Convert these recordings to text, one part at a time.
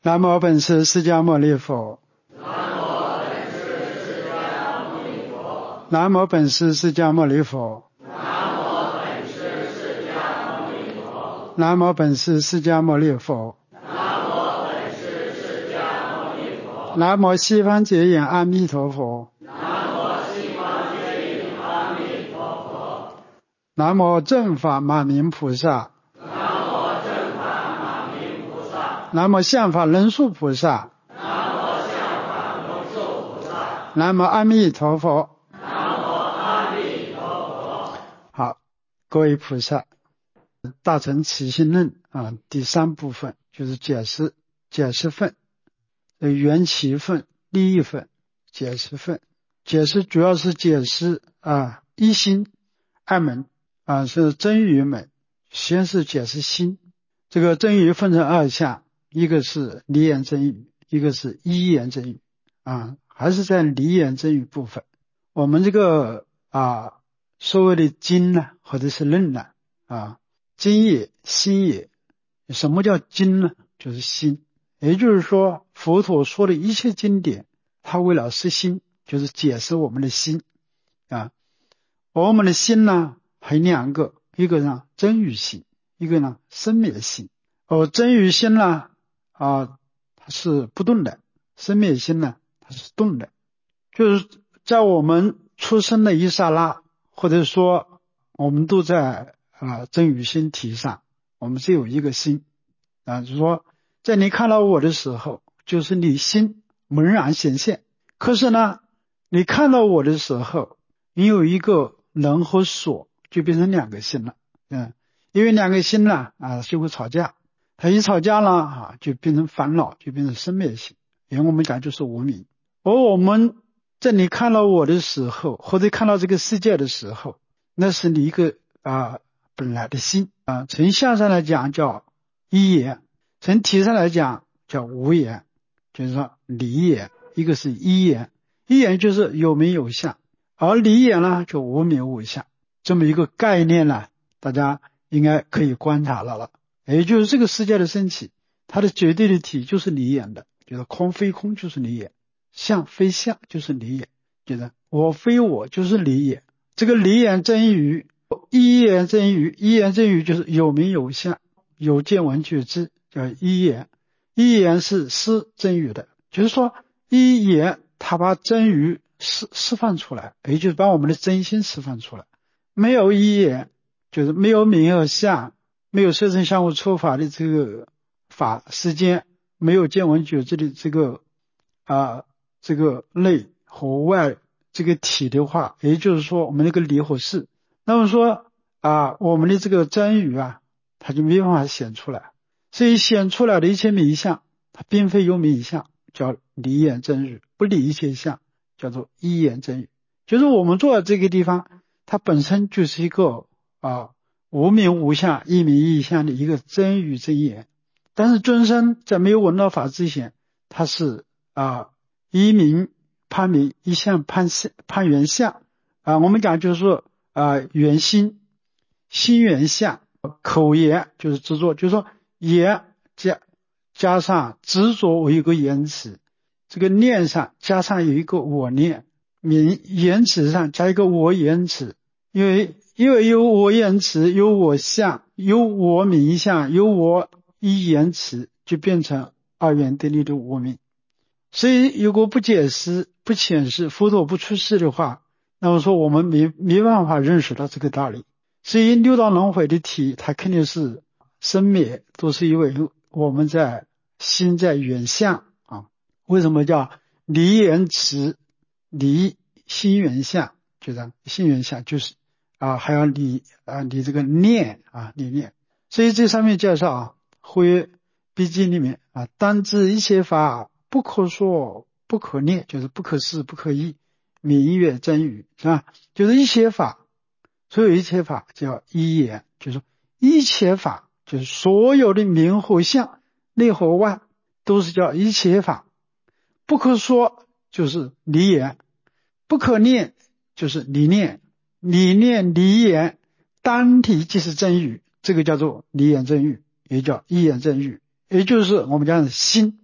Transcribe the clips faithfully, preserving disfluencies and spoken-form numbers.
南无本师释迦牟尼佛。南无本师释迦牟尼佛。南无本师释迦牟尼佛。南无西方结缘阿弥陀佛。南无正法马明菩萨。南无相法轮树菩萨。南无阿弥陀佛。好，各位菩萨，大乘起信论啊，第三部分就是解释解释分，缘起分、利益分、解释分。解释主要是解释啊一心二门啊，是真语门。先是解释心，这个真语分成二项，一个是离言真语，一个是依言真语啊，还是在离言真语部分。我们这个啊所谓的经呢，或者是论呢啊，经也心也。什么叫经呢？就是心。也就是说，佛陀说的一切经典，他为了实心，就是解释我们的心啊。我们的心呢，还有两个，一个呢真语心，一个呢生灭心。而真语心呢啊，它是不动的；生灭心呢，它是动的。就是在我们出生的一刹那，或者说我们都在啊真语心体上，我们只有一个心啊，就是说在你看到我的时候，就是你心猛然显现。可是呢，你看到我的时候，你有一个人和所，就变成两个心了。嗯，因为两个心呢啊就会吵架，他一吵架了啊，就变成烦恼，就变成生灭心。因为我们讲就是无明。而我们在你看到我的时候，或者看到这个世界的时候，那是你一个啊本来的心啊。从相上来讲叫一言，从体上来讲叫无言，就是说离言。一个是一言，一言就是有名有相，而离言呢就无名无相。这么一个概念呢，大家应该可以观察到了。也就是这个世界的升起，它的绝对的体就是离言的，就是空非空就是离言，相非相就是离言，就是我非我就是离言。这个离言真语，一言真语，一言真语就是有名有相，有见闻觉知，叫一言。一言是施真语的，就是说一言他把真语释释放出来，也就是把我们的真心释放出来。没有一言，就是没有名和相，没有色身相互触法的这个法世间，没有见闻觉知的这个啊这个内和外这个体的话，也就是说我们那个离和事，那么说啊我们的这个真语啊，它就没办法显出来。所以显出来的一切名相，它并非有名相，叫离言真语，不离一切相，叫做一言真语。就是我们坐在这个地方，它本身就是一个啊无名无相一名一相的一个真语真言。但是尊生在没有闻到法之前，它是啊一名攀名，一相攀攀缘相啊。我们讲就是说啊缘心，心缘相，口言就是执着，就是说言加加上执着为一个言辞，这个念上加上有一个我念，名言辞上加一个我言辞，因为因为有我言辞，有我相，有我名相，有我一言辞，就变成二元对立的无明。所以如果不解释不显示佛陀不出世的话，那么说我们没没办法认识到这个道理。所以六道轮回的体，它肯定是生灭，都是因为我们在心在缘相啊。为什么叫离言辞离心缘相？就这样，心缘相就是啊，还要离啊离这个念啊离念。所以这上面介绍啊，慧约笔记里面啊，当知一切法不可说不可念，就是不可思不可议，名曰真语，是吧？就是一切法。所有一切法叫一言，就是一切法就是所有的名和相内和外都是叫一切法。不可说就是离言，不可念就是离念，离念离言单体即是真语，这个叫做离言真语，也叫一言真语，也就是我们讲的心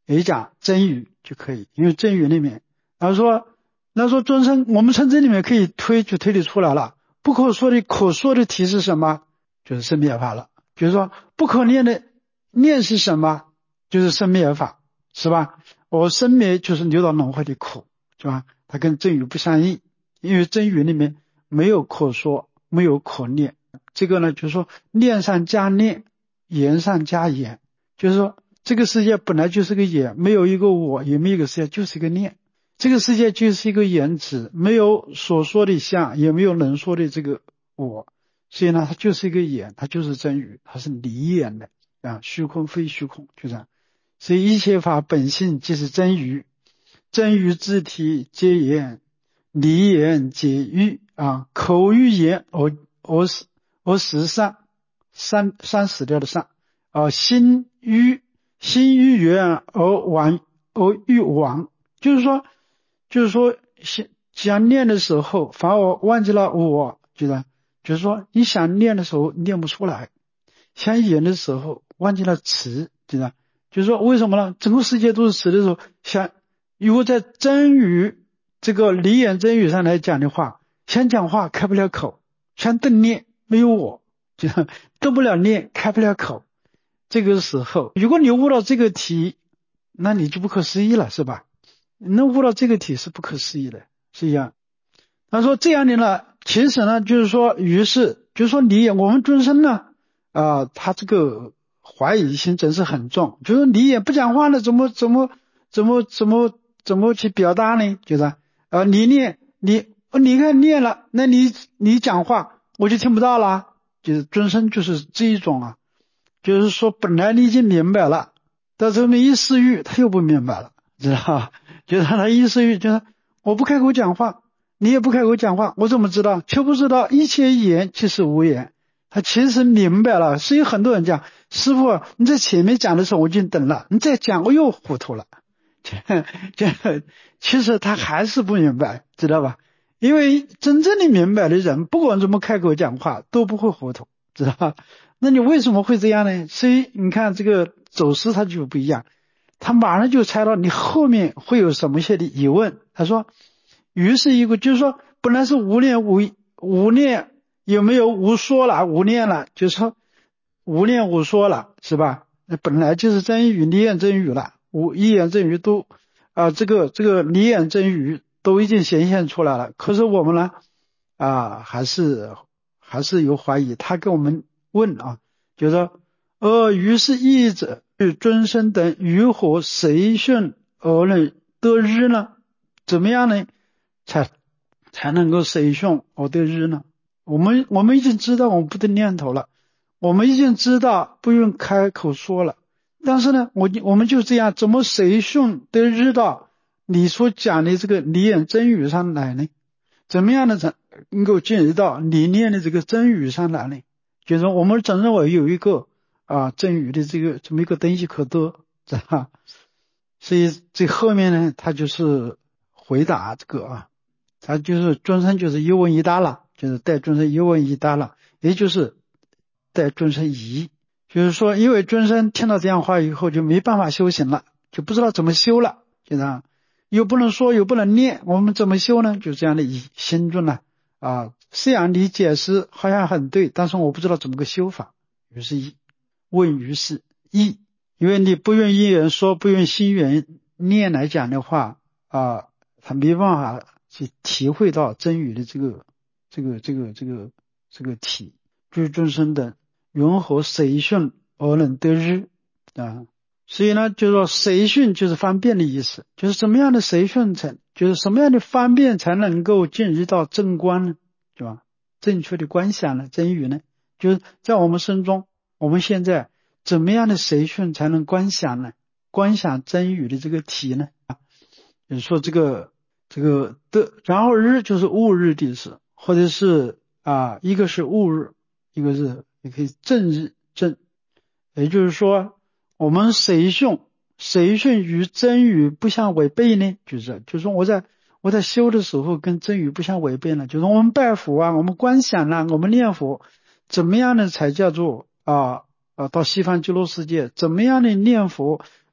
也讲真语就可以，因为真语里面，然后说，那说尊生，我们从这里面可以推就推理出来了，不可说的可说的题是什么？就是生灭法了。比如说不可念的念是什么？就是生灭法，是吧？我生灭就是六道轮回的苦，是吧？它跟真语不相应，因为真语里面没有可说，没有可念。这个呢，就是说念上加念，言上加言，就是说这个世界本来就是个言，没有一个我，也没有一个世界，就是一个念。这个世界就是一个言词，没有所说的相，也没有能说的这个我，所以呢，它就是一个言，它就是真语，它是离言的啊，虚空非虚空，就这样。所以一切法本性即是真语，真语自体皆言，离言皆语啊，口语言而而实而实上，三三死掉的上啊，心语心语言而亡而欲亡，就是说就是说想念的时候反而忘记了我，觉得就是说你想念的时候念不出来，想演的时候忘记了词，知道？就是说为什么呢？整个世界都是词的时候，想如果在真语这个离言真语上来讲的话，想讲话开不了口，想瞪念没有我，就动不了念，开不了口。这个时候，如果你悟到这个题，那你就不可思议了，是吧？能悟到这个题是不可思议的，是一样。他说这样的呢，其实呢，就是说，于是就是说你我们尊生呢，啊、呃，他这个怀疑心真是很重，就是你也不讲话了，怎么怎么怎么怎么怎么去表达呢？就是呃，你念你你看念了，那你你讲话我就听不到了，就是尊生就是这一种啊，就是说本来你已经明白了，到这么一思欲他又不明白了，知道吧？就是他一思欲就是我不开口讲话。你也不开口讲话，我怎么知道？却不知道一切言即是无言。他其实明白了，所以很多人讲，师父你在前面讲的时候我已经等了，你再讲我又糊涂了。这这其实他还是不明白，知道吧？因为真正的明白的人，不管怎么开口讲话都不会糊涂，知道吧？那你为什么会这样呢？所以你看这个走势它就不一样，他马上就猜到你后面会有什么些的疑问。他说于是一个就是说本来是无念无无念，有没有无说了无念了，就是说无念无说了，是吧？那本来就是真语离言真语了，无一言真语都啊、呃，这个这个离言真语都已经显现出来了。可是我们呢啊、呃，还是还是有怀疑。他跟我们问啊，就说呃，于是义者与尊生等于何随顺而能得日呢？怎么样呢？才才能够随顺而得日呢？我们我们已经知道我们不得念头了，我们已经知道不用开口说了，但是呢，我我们就这样怎么随顺得日到你所讲的这个离言真语上来呢？怎么样的才能够进入到理念的这个真语上来呢？就是我们真认为有一个啊真语的这个这么一个东西可得，知道吧？所以这后面呢，他就是回答这个啊。他就是尊生就是一问一答了，就是带尊生一问一答了，也就是带尊生疑，就是说因为尊生听到这样话以后就没办法修行了，就不知道怎么修了，就这样，又不能说又不能念，我们怎么修呢？就这样的疑心中呢啊，虽然你解释好像很对，但是我不知道怎么个修法，于是疑问于是疑，因为你不用一人说，不用心缘念来讲的话啊，他没办法去体会到真语的这个这个这个这个这个体，就是众生的云何随顺而能得日啊？所以呢，就说随顺就是方便的意思，就是什么样的随顺才，就是什么样的方便才能够进入到正观呢？对吧？正确的观想呢？真语呢？就是在我们身中，我们现在怎么样的随顺才能观想呢？观想真语的这个体呢？就是说这个。这个的，然后日就是戊日的意思，或者是啊，一个是戊日，一个是也可以正日正，也就是说，我们随顺随顺与真语不相违背呢，就是就是说我在我在修的时候跟真语不相违背呢，就是我们拜佛啊，我们观想啊，我们念佛，怎么样的才叫做啊啊到西方极乐世界？怎么样的念佛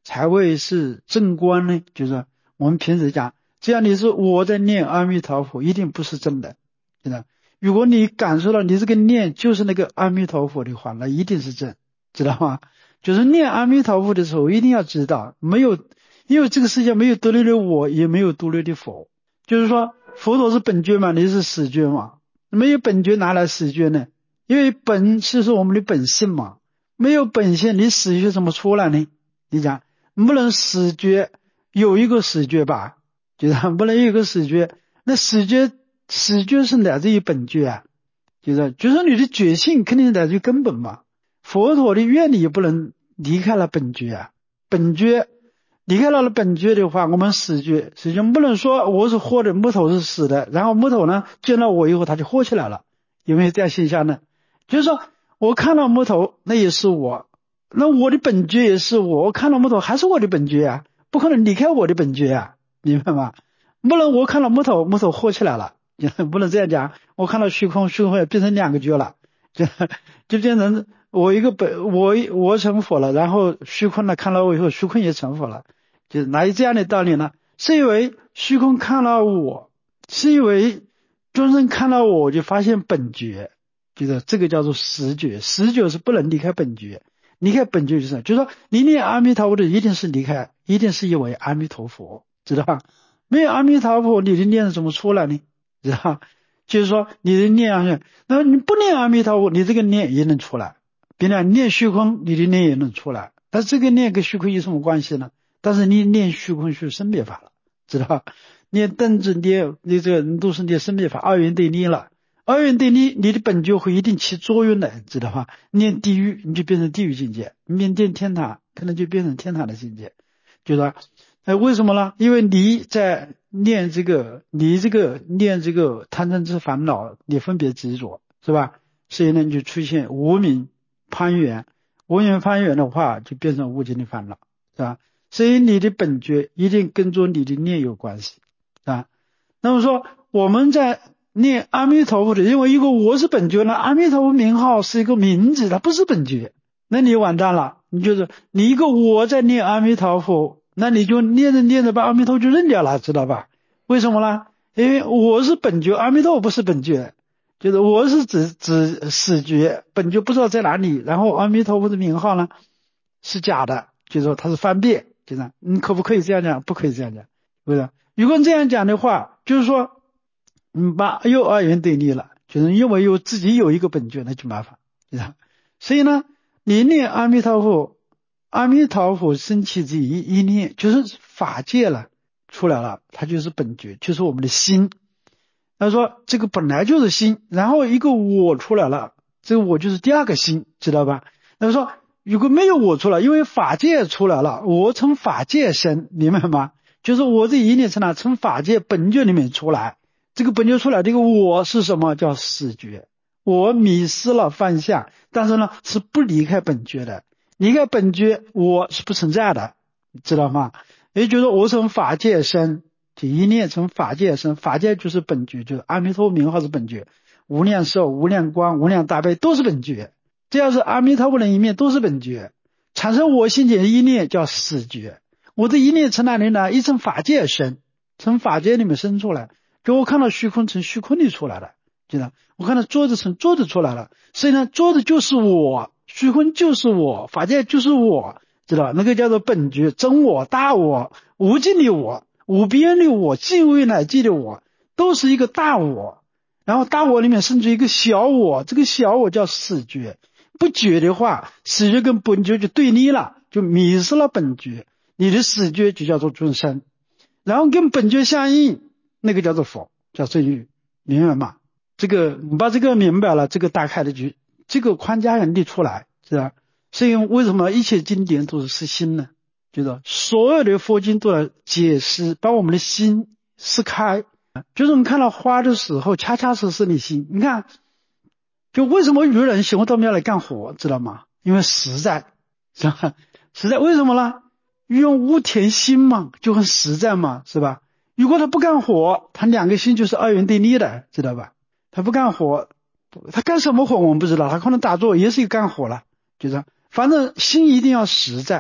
才会是正观呢？就是我们平时讲，只要你是我在念阿弥陀佛，一定不是真的，知道？如果你感受到你这个念就是那个阿弥陀佛的话，那一定是真，知道吗？就是念阿弥陀佛的时候，一定要知道，没有，因为这个世界没有独立的我，也没有独立的佛。就是说，佛陀是本觉嘛，你是始觉嘛，没有本觉哪来始觉呢？因为本是说我们的本性嘛，没有本性，你始觉怎么出来呢？你讲不能始觉有一个始觉吧？就是不能有一个始觉，那始觉始觉是来自于本觉啊，就是就是你的觉性肯定是来自于根本嘛。佛陀的愿力也不能离开了本觉啊，本觉离开了本觉的话，我们始觉始觉不能说我是活的，木头是死的，然后木头呢见到我以后它就活起来了，有没有这样现象呢？就是说我看到木头那也是我，那我的本觉也是我，我看到木头还是我的本觉啊，不可能离开我的本觉啊，明白吗？不能我看到木头，木头活起来了，不能这样讲。我看到虚空，虚空也变成两个觉了，就就变成我一个本我我成佛了，然后虚空呢看到我以后，虚空也成佛了，就是哪有这样的道理呢？是因为虚空看到我，是因为众生看到我就发现本觉，就是这个叫做实觉，实觉是不能离开本觉，离开本觉就是就是说你念阿弥陀佛的一定是离开，一定是因为阿弥陀佛，知道吧？没有阿弥陀佛，你的念怎么出来呢？知道？就是说你的念啊，那你不念阿弥陀佛，你这个念也能出来。别人念虚空，你的念也能出来。但这个念跟虚空有什么关系呢？但是你念虚空是生灭法了，知道？念灯子念你这个都是念生灭法，二元对立了。二元对立，你的本觉会一定起作用的，知道吧？念地狱你就变成地狱境界，念念天堂可能就变成天堂的境界，觉得？哎，为什么呢？因为你在念这个，你这个念这个贪嗔痴烦恼，你分别执着，是吧？所以呢，你就出现无明攀缘，无明攀缘的话，就变成无尽的烦恼，是吧？所以你的本觉一定跟着你的念有关系，是吧？那么说我们在念阿弥陀佛的，因为一个我是本觉呢，阿弥陀佛名号是一个名字，它不是本觉，那你完蛋了，你就是你一个我在念阿弥陀佛。那你就念着念着把阿弥陀佛就认掉了，知道吧？为什么呢？因为我是本觉，阿弥陀佛不是本觉，就是我是指指始觉，本觉不知道在哪里，然后阿弥陀佛的名号呢是假的，就是说它是翻遍，就是你可不可以这样讲？不可以这样讲，是不是？如果这样讲的话，就是说你把又二元对立了，就是因为有自己有一个本觉，那就麻烦，是吧？所以呢，你念阿弥陀佛。阿弥陀佛升起这一一念，就是法界了，出来了，它就是本觉，就是我们的心。他说这个本来就是心，然后一个我出来了，这个我就是第二个心，知道吧？他说如果没有我出来，因为法界出来了，我从法界生，明白吗？就是我这一念从哪？从法界本觉里面出来，这个本觉出来，这个我是什么？叫始觉。我迷失了方向，但是呢是不离开本觉的。离开本觉，我是不存在的，知道吗？也就是说，我从法界生，这一念从法界生，法界就是本觉，就是阿弥陀佛名号是本觉，无量寿、无量光、无量大悲都是本觉，只要是阿弥陀佛的一面都是本觉，产生我心间一念叫始觉。我的一念从哪里呢？一从法界生，从法界里面生出来，就我看到虚空从虚空里出来了，知道？我看到桌子从桌子出来了，所以呢，桌子就是我。虚空就是我，法界就是我，知道那个叫做本觉，真我、大我、无尽的我、无边的我、尽未来际的我，都是一个大我。然后大我里面生出一个小我，这个小我叫始觉。不觉的话，始觉跟本觉就对立了，就迷失了本觉。你的始觉就叫做众生，然后跟本觉相应，那个叫做佛，叫正欲，明白吗？这个你把这个明白了，这个大概的就。这个框架人立出来，是吧？所以为什么一切经典都是实心呢？就是所有的佛经都来解释，把我们的心撕开。就是我们看到花的时候，恰恰是是你心。你看，就为什么有人喜欢到庙来干活，知道吗？因为实在，是吧？实在为什么呢？用无填心嘛，就很实在嘛，是吧？如果他不干活，他两个心就是二元对立的，知道吧？他不干活。他干什么活我们不知道，他可能打坐也是一个干活了，就是反正心一定要实在，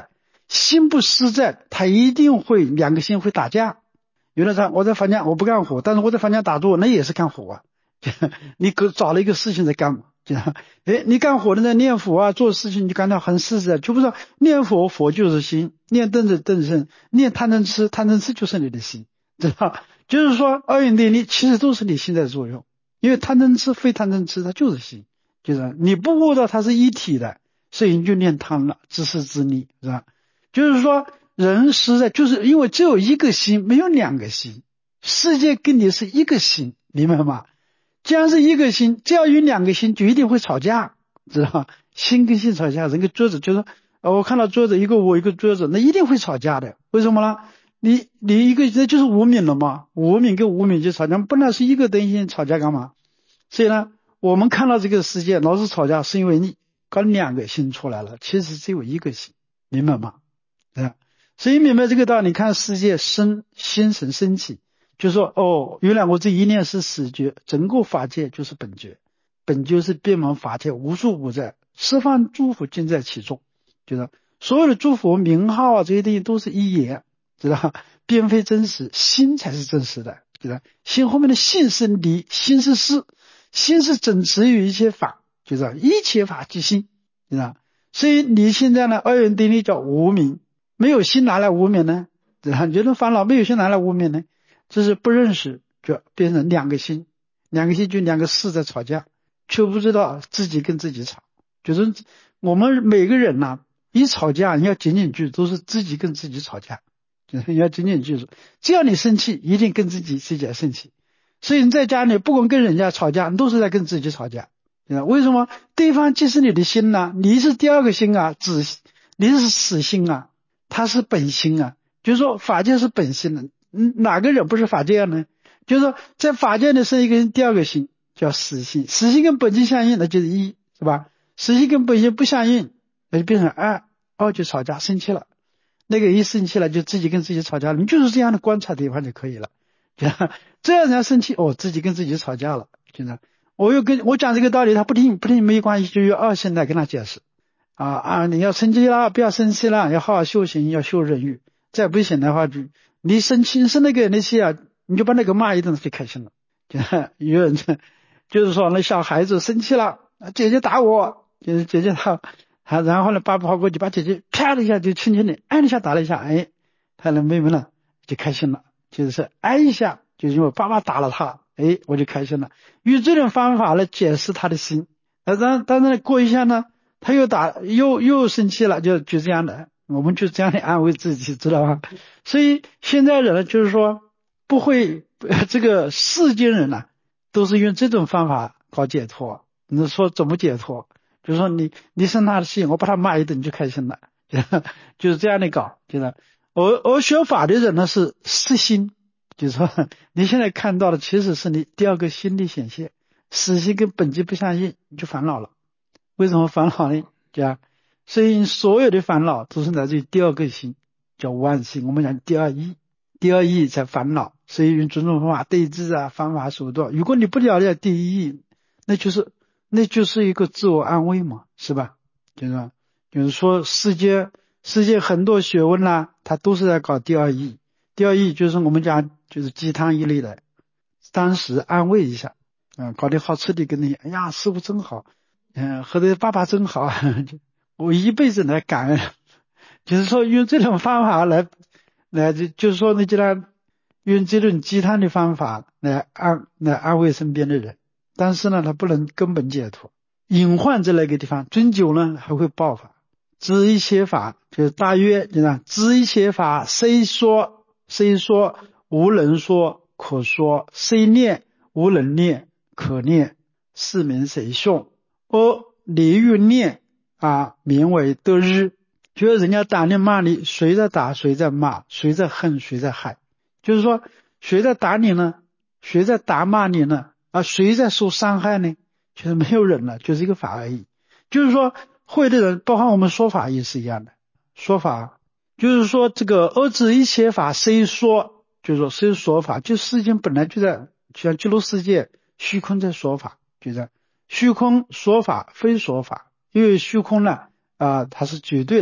心不实在，他一定会两个心会打架。有的人我在房间我不干活，但是我在房间打坐，那也是干活啊。你找了一个事情在干嘛？哎，你干活的在念佛啊，做事情你就感到很实在，就不是念佛，佛就是心；念灯子，灯身；念贪嗔痴，贪嗔痴就是你的心，知道？就是说二元对立其实都是你心在作用，因为贪嗔痴非贪嗔痴，它就是心，就是你不悟到它是一体的，所以你就念贪了，自私自利，是吧？就是说人实在就是因为只有一个心，没有两个心，世界跟你是一个心，明白吗？既然是一个心，只要有两个心就一定会吵架，知道吗？心跟心吵架，人跟桌子就是呃，我看到桌子一个我一个桌子，那一定会吵架的。为什么呢？你你一个那就是无明了嘛，无明跟无明就吵架，本来是一个东西吵架干嘛？所以呢，我们看到这个世界老是吵架，是因为你搞两个心出来了，其实只有一个心，明白吗？对，所以明白这个道理，看世界生心神升起。就说哦，原来我这一念是始觉，整个法界就是本觉，本就是遍满法界，无处不在，十方诸佛尽在其中，就是所有的诸佛名号啊，这些东西都是一言，知道并非真实，心才是真实的，知道心后面的性是理，心是事，心是整持于一切法，就是一切法即心，知道所以你现在呢，二元对立叫无明，没有心哪来无明呢？知道觉得烦恼没有心哪来无明呢？这是不认识，就变成两个心，两个心就两个事在吵架，却不知道自己跟自己吵。就是我们每个人呐、啊，一吵架，你要紧紧记住，都是自己跟自己吵架，就是你要紧紧记住，只要你生气，一定跟自己自己生气。所以你在家里不管跟人家吵架，你都是在跟自己吵架。为什么？对方既是你的心呐、啊，你是第二个心啊，子你是死心啊，他是本心啊，就是说法界是本心的。嗯，哪个人不是法界呢？就是说在法界里生一个人，第二个心叫死心，死心跟本心相应，那就是一，是吧？死心跟本心不相应，那就变成二，二就吵架生气了。那个一生气了，就自己跟自己吵架了。你就是这样的观察对方就可以了。这样人家生气，哦，自己跟自己吵架了。就是我又跟我讲这个道理，他不听，不听没关系，就用二心来跟他解释。啊啊，你要生气了，不要生气了，要好好修行，要修忍辱。再不行的话，就你生气是那个那些啊，你就把那个骂一顿就开心了。就有人就是说那小孩子生气了，姐姐打我，就是姐姐他他，然后呢，爸爸跑过去把姐姐啪的一下就轻轻的按一下打了一下，哎，他的妹妹呢就开心了，就是挨一下，就是因为爸爸打了他，哎，我就开心了。用这种方法来解释他的心，但是但是过一下呢，他又打又又生气了，就就这样的。我们就这样的安慰自己，知道吧？所以现在人就是说不会，这个世间人呐、啊，都是用这种方法搞解脱。你说怎么解脱？就是说你你生他的气，我把他骂一顿就开心了，就是这样的搞。就是而而学法的人呢是实心，就是说你现在看到的其实是你第二个心的显现，实心跟本质不相应，你就烦恼了。为什么烦恼呢？这样。所以所有的烦恼都是来自于第二个心，叫万心。我们讲第二义，第二义才烦恼。所以用种种方法对治啊，方法手段。如果你不了解第一义，那就是那就是一个自我安慰嘛，是吧？就是就是说世界世界很多学问啦、啊，它都是在搞第二义。第二义就是我们讲就是鸡汤一类的，当时安慰一下，嗯，搞得好吃的跟你，哎呀，师傅真好，嗯，或者爸爸真好。我一辈子来感恩，就是说用这种方法来，来就就是说呢，就让用这种鸡汤的方法来安来安慰身边的人，但是呢，他不能根本解脱，隐患在那个地方，终究呢还会爆发。知一切法，就是大约就让知一切法，虽说虽说无人说可说，虽念无人念可念，是名谁凶？而离欲念。啊，名为得日，就是人家打你骂你，谁在打谁在骂，谁在恨谁在害，就是说谁在打你呢？谁在打骂你呢？啊，谁在受伤害呢？就是没有人了，就是一个法而已。就是说会的人，包括我们说法也是一样的，说法就是说这个而知一切法虽说，就是说虽说法，就世间本来就在，就像极乐世界虚空在说法，就在虚空说法非说法。因为虚空呢啊、呃，它是绝对的，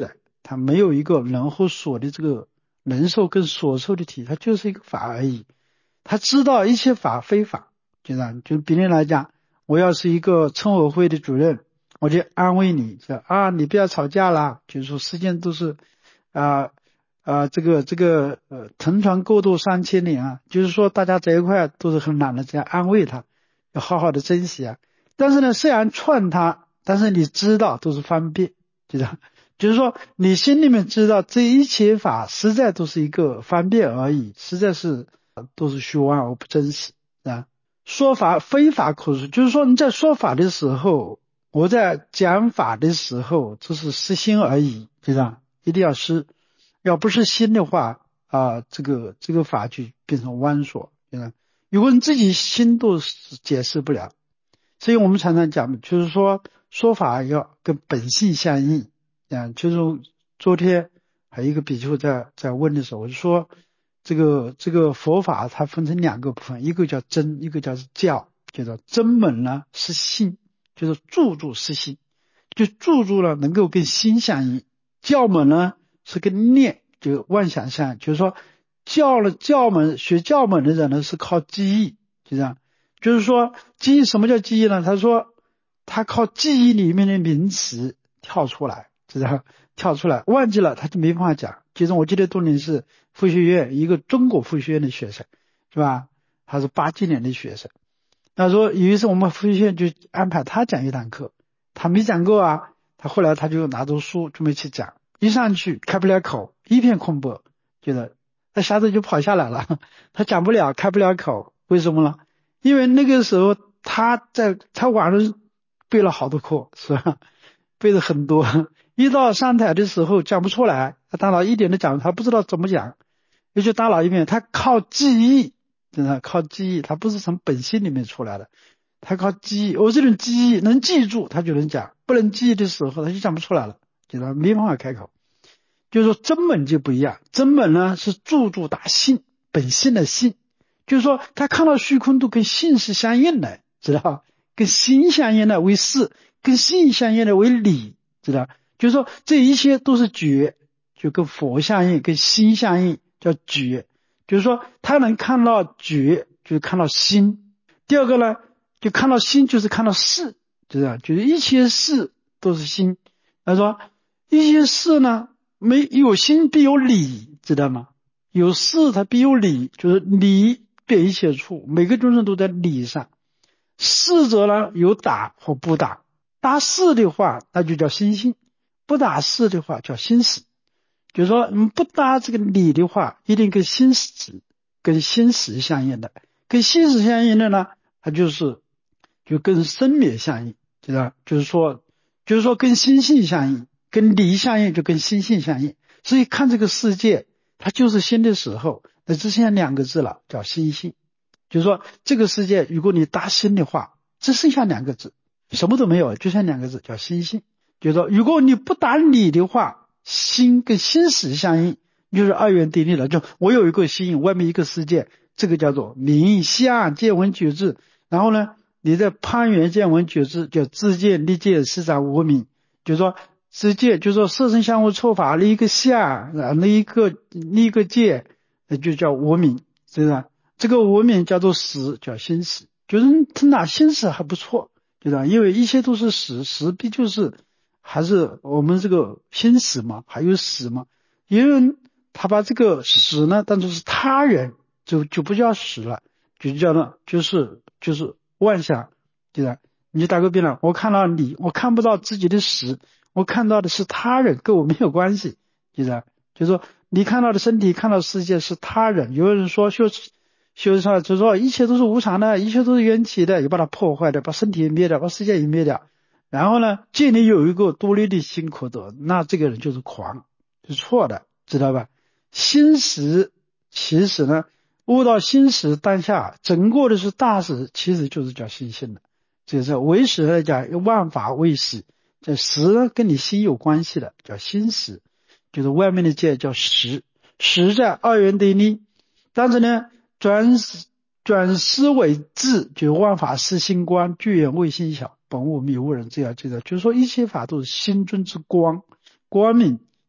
它没有一个人和所的这个人受跟所受的体，它就是一个法而已。他知道一切法非法，就这样。就比例来讲，我要是一个村委会的主任，我就安慰你说啊，你不要吵架啦，就是说世间都是啊啊这个这个呃腾船过渡三千年啊，就是说大家在一块都是很懒的，这样安慰他，要好好的珍惜啊。但是呢，虽然劝他，但是你知道都是方便，就这样。就是说你心里面知道这一切法实在都是一个方便而已，实在是都是虚妄而不真实啊。说法非法可说，就是说你在说法的时候，我在讲法的时候，这是实心而已，就这样，一定要实。要不是心的话啊，这个这个法就变成弯说，对吧？如果你自己心都是解释不了，所以我们常常讲，就是说说法要跟本性相应。啊，就是昨天还有一个比丘在在问的时候，我就说这个这个佛法它分成两个部分，一个叫真，一个叫教。叫做真门呢是心，就是住住是心，就住住了能够跟心相应。教门呢是跟念，就妄想相应。就是说教了教门学教门的人呢是靠记忆，就这样。就是说记忆，什么叫记忆呢？他说他靠记忆里面的名词跳出来，就这样跳出来，忘记了他就没办法讲。其实我记得多年是佛学院一个中国佛学院的学生，是吧？他是八几年的学生。他说有一次我们佛学院就安排他讲一堂课，他没讲过啊，他后来他就拿着书准备去讲，一上去开不了口，一片空白，觉得他下次就跑下来了，他讲不了，开不了口。为什么呢？因为那个时候他在他晚上背了好多课，是吧？背了很多，一到上台的时候讲不出来，他大脑一点都讲，他不知道怎么讲，也就大脑一片，他靠记忆，真的靠记忆，他不是从本性里面出来的，他靠记忆。我这种记忆能记住，他就能讲；不能记忆的时候，他就讲不出来了，就他没办法开口。就是说真本就不一样，真本呢是注注打性，本性的性，就是说他看到虚空都跟性是相应的，知道？跟心相应的为事，跟性相应的为理，知道？就是说这一切都是觉，就跟佛相应，跟心相应，叫觉。就是说他能看到觉，就是看到心。第二个呢，就看到心，就是看到事，知道？就是一切事都是心。他说一些事呢，没有心必有理，知道吗？有事它必有理，就是理对一切处，每个众生都在理上。事者呢，有打或不打，打事的话那就叫心性，不打事的话叫心死。就是说你不打这个理的话，一定跟心死跟心死相应的，跟心死相应的呢，它就是就跟生灭相应，知道？就是说就是说跟心性相应，跟理相应就跟心性相应。所以看这个世界它就是心的时候，那只剩下两个字了，叫心性。就是说这个世界如果你搭心的话，只剩下两个字，什么都没有，就剩两个字叫心性。就是说如果你不打理的话，心跟心识相应，就是二元对立了。就我有一个心，外面一个世界，这个叫做名相见闻觉知。然后呢你在攀缘见闻觉知，叫自见立见实长无明。就是说世界，就是说色身相互错法的一个相，那一个那一个界，就叫无明，是吧？这个无明叫做识，叫心识。就是他拿心识还不错，对吧？因为一切都是识，识必就是还是我们这个心识嘛，还有识嘛。有人他把这个识呢当作是他人，就就不叫识了，就叫呢就是就是妄想，对吧？你就打个比方，我看到你，我看不到自己的识，我看到的是他人，跟我没有关系，对吧？就是说你看到的身体，看到世界是他人。有人说修修上就说一切都是无常的，一切都是缘起的，也把它破坏掉，把身体也灭掉，把世界也灭掉。然后呢见你有一个独立的心可得，那这个人就是狂，是错的，知道吧？心识其实呢，悟到心识当下整个的是大识，其实就是叫心性的。这个是唯识来讲，万法唯识，这识呢跟你心有关系的叫心识，就是外面的界叫识，识在二元对立。但是呢转转思为智，就是万法是心光，具眼为心小，本无迷无人，这样记得，就是说一切法都是心中之光，光明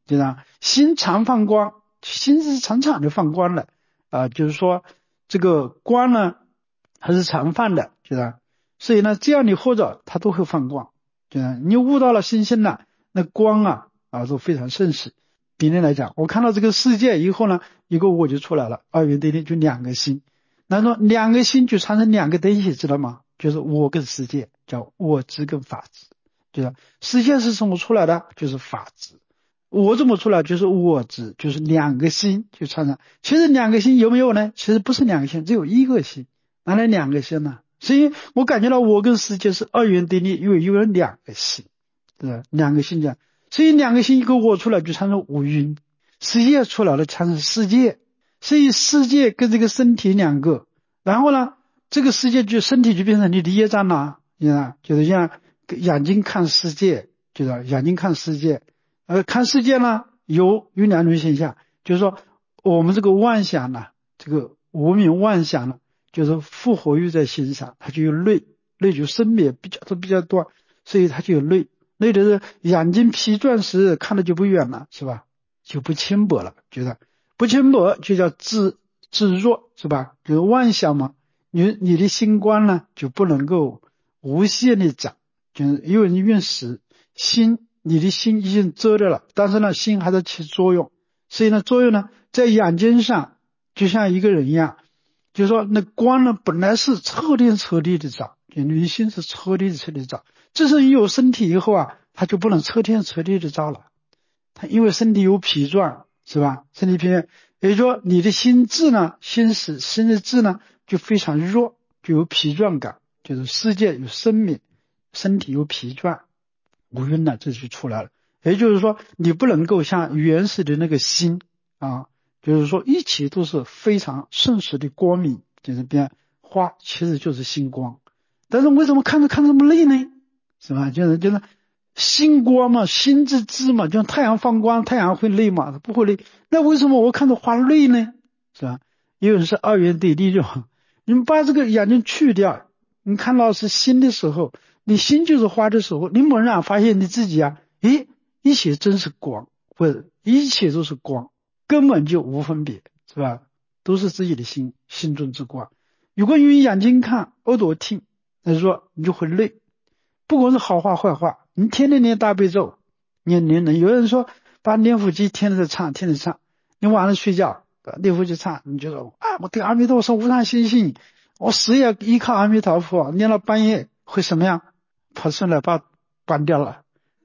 就这样，心常放光，心是常常就放光的啊、呃，就是说这个光呢它是常放的，就这样。所以呢，只要你活着，它都会放光，就这样。你悟到了心性了，那光啊啊都非常盛世。比例来讲，我看到这个世界以后呢，一个我就出来了，二元对立就两个心，那么两个心就产生两个东西，知道吗？就是我跟世界，叫我执跟法执，就是世界是怎么出来的，就是法执，我怎么出来就是我执，就是两个心就产生。其实两个心有没有呢？其实不是两个心，只有一个心，哪来两个心呢？所以我感觉到我跟世界是二元对立，因为有两个心，对吧？两个心讲。所以两个心一个我出来就产生五蕴，世界出来了产生世界，所以世界跟这个身体两个，然后呢，这个世界就身体就变成你的业障了，你看，就是像眼睛看世界，就是眼睛看世界，呃，看世界呢有有两种现象，就是说我们这个妄想呢，这个无明妄想呢，就是复活于在心上，它就有类，类就生灭比较都比较多，所以它就有类。类的是眼睛疲倦时看的就不远了，是吧？就不轻薄了，觉得不轻薄就叫自自弱，是吧？就是妄想嘛，你你的心观呢就不能够无限的长，就是因为你运使心，你的心已经遮着了，但是呢心还在起作用，所以呢作用呢在眼睛上就像一个人一样，就是说那光呢本来是彻底彻底的长，你的心是彻底彻底的长。自从你有身体以后啊，它就不能彻天彻地的照了。它因为身体有疲倦，是吧？身体疲倦，也就是说你的心智呢，心识心的智呢就非常弱，就有疲倦感，就是世界有生命，身体有疲倦，无蕴呢这就出来了。也就是说，你不能够像原始的那个心啊，就是说一切都是非常盛世的光明，就是变花其实就是星光。但是为什么看着看着这么累呢？是吧？就是就是星光嘛，星之智嘛，就像太阳放光，太阳会累嘛？它不会累。那为什么我看着花累呢？是吧？因为是二元对立就好。你们把这个眼睛去掉，你看到是心的时候，你心就是花的时候，你猛然发现你自己啊，诶，一切真是光，或者一切都是光，根本就无分别，是吧？都是自己的心，心中之光。如果用眼睛看，耳朵听，那就说你就会累。不管是好话坏话，你天天念大悲咒，念念念，有人说把念佛机天天在唱，天天唱，你晚上睡觉念佛机唱，你就说啊，我对阿弥陀佛是无上信心，我死也依靠阿弥陀佛，念到半夜会什么样？跑出来把关掉了，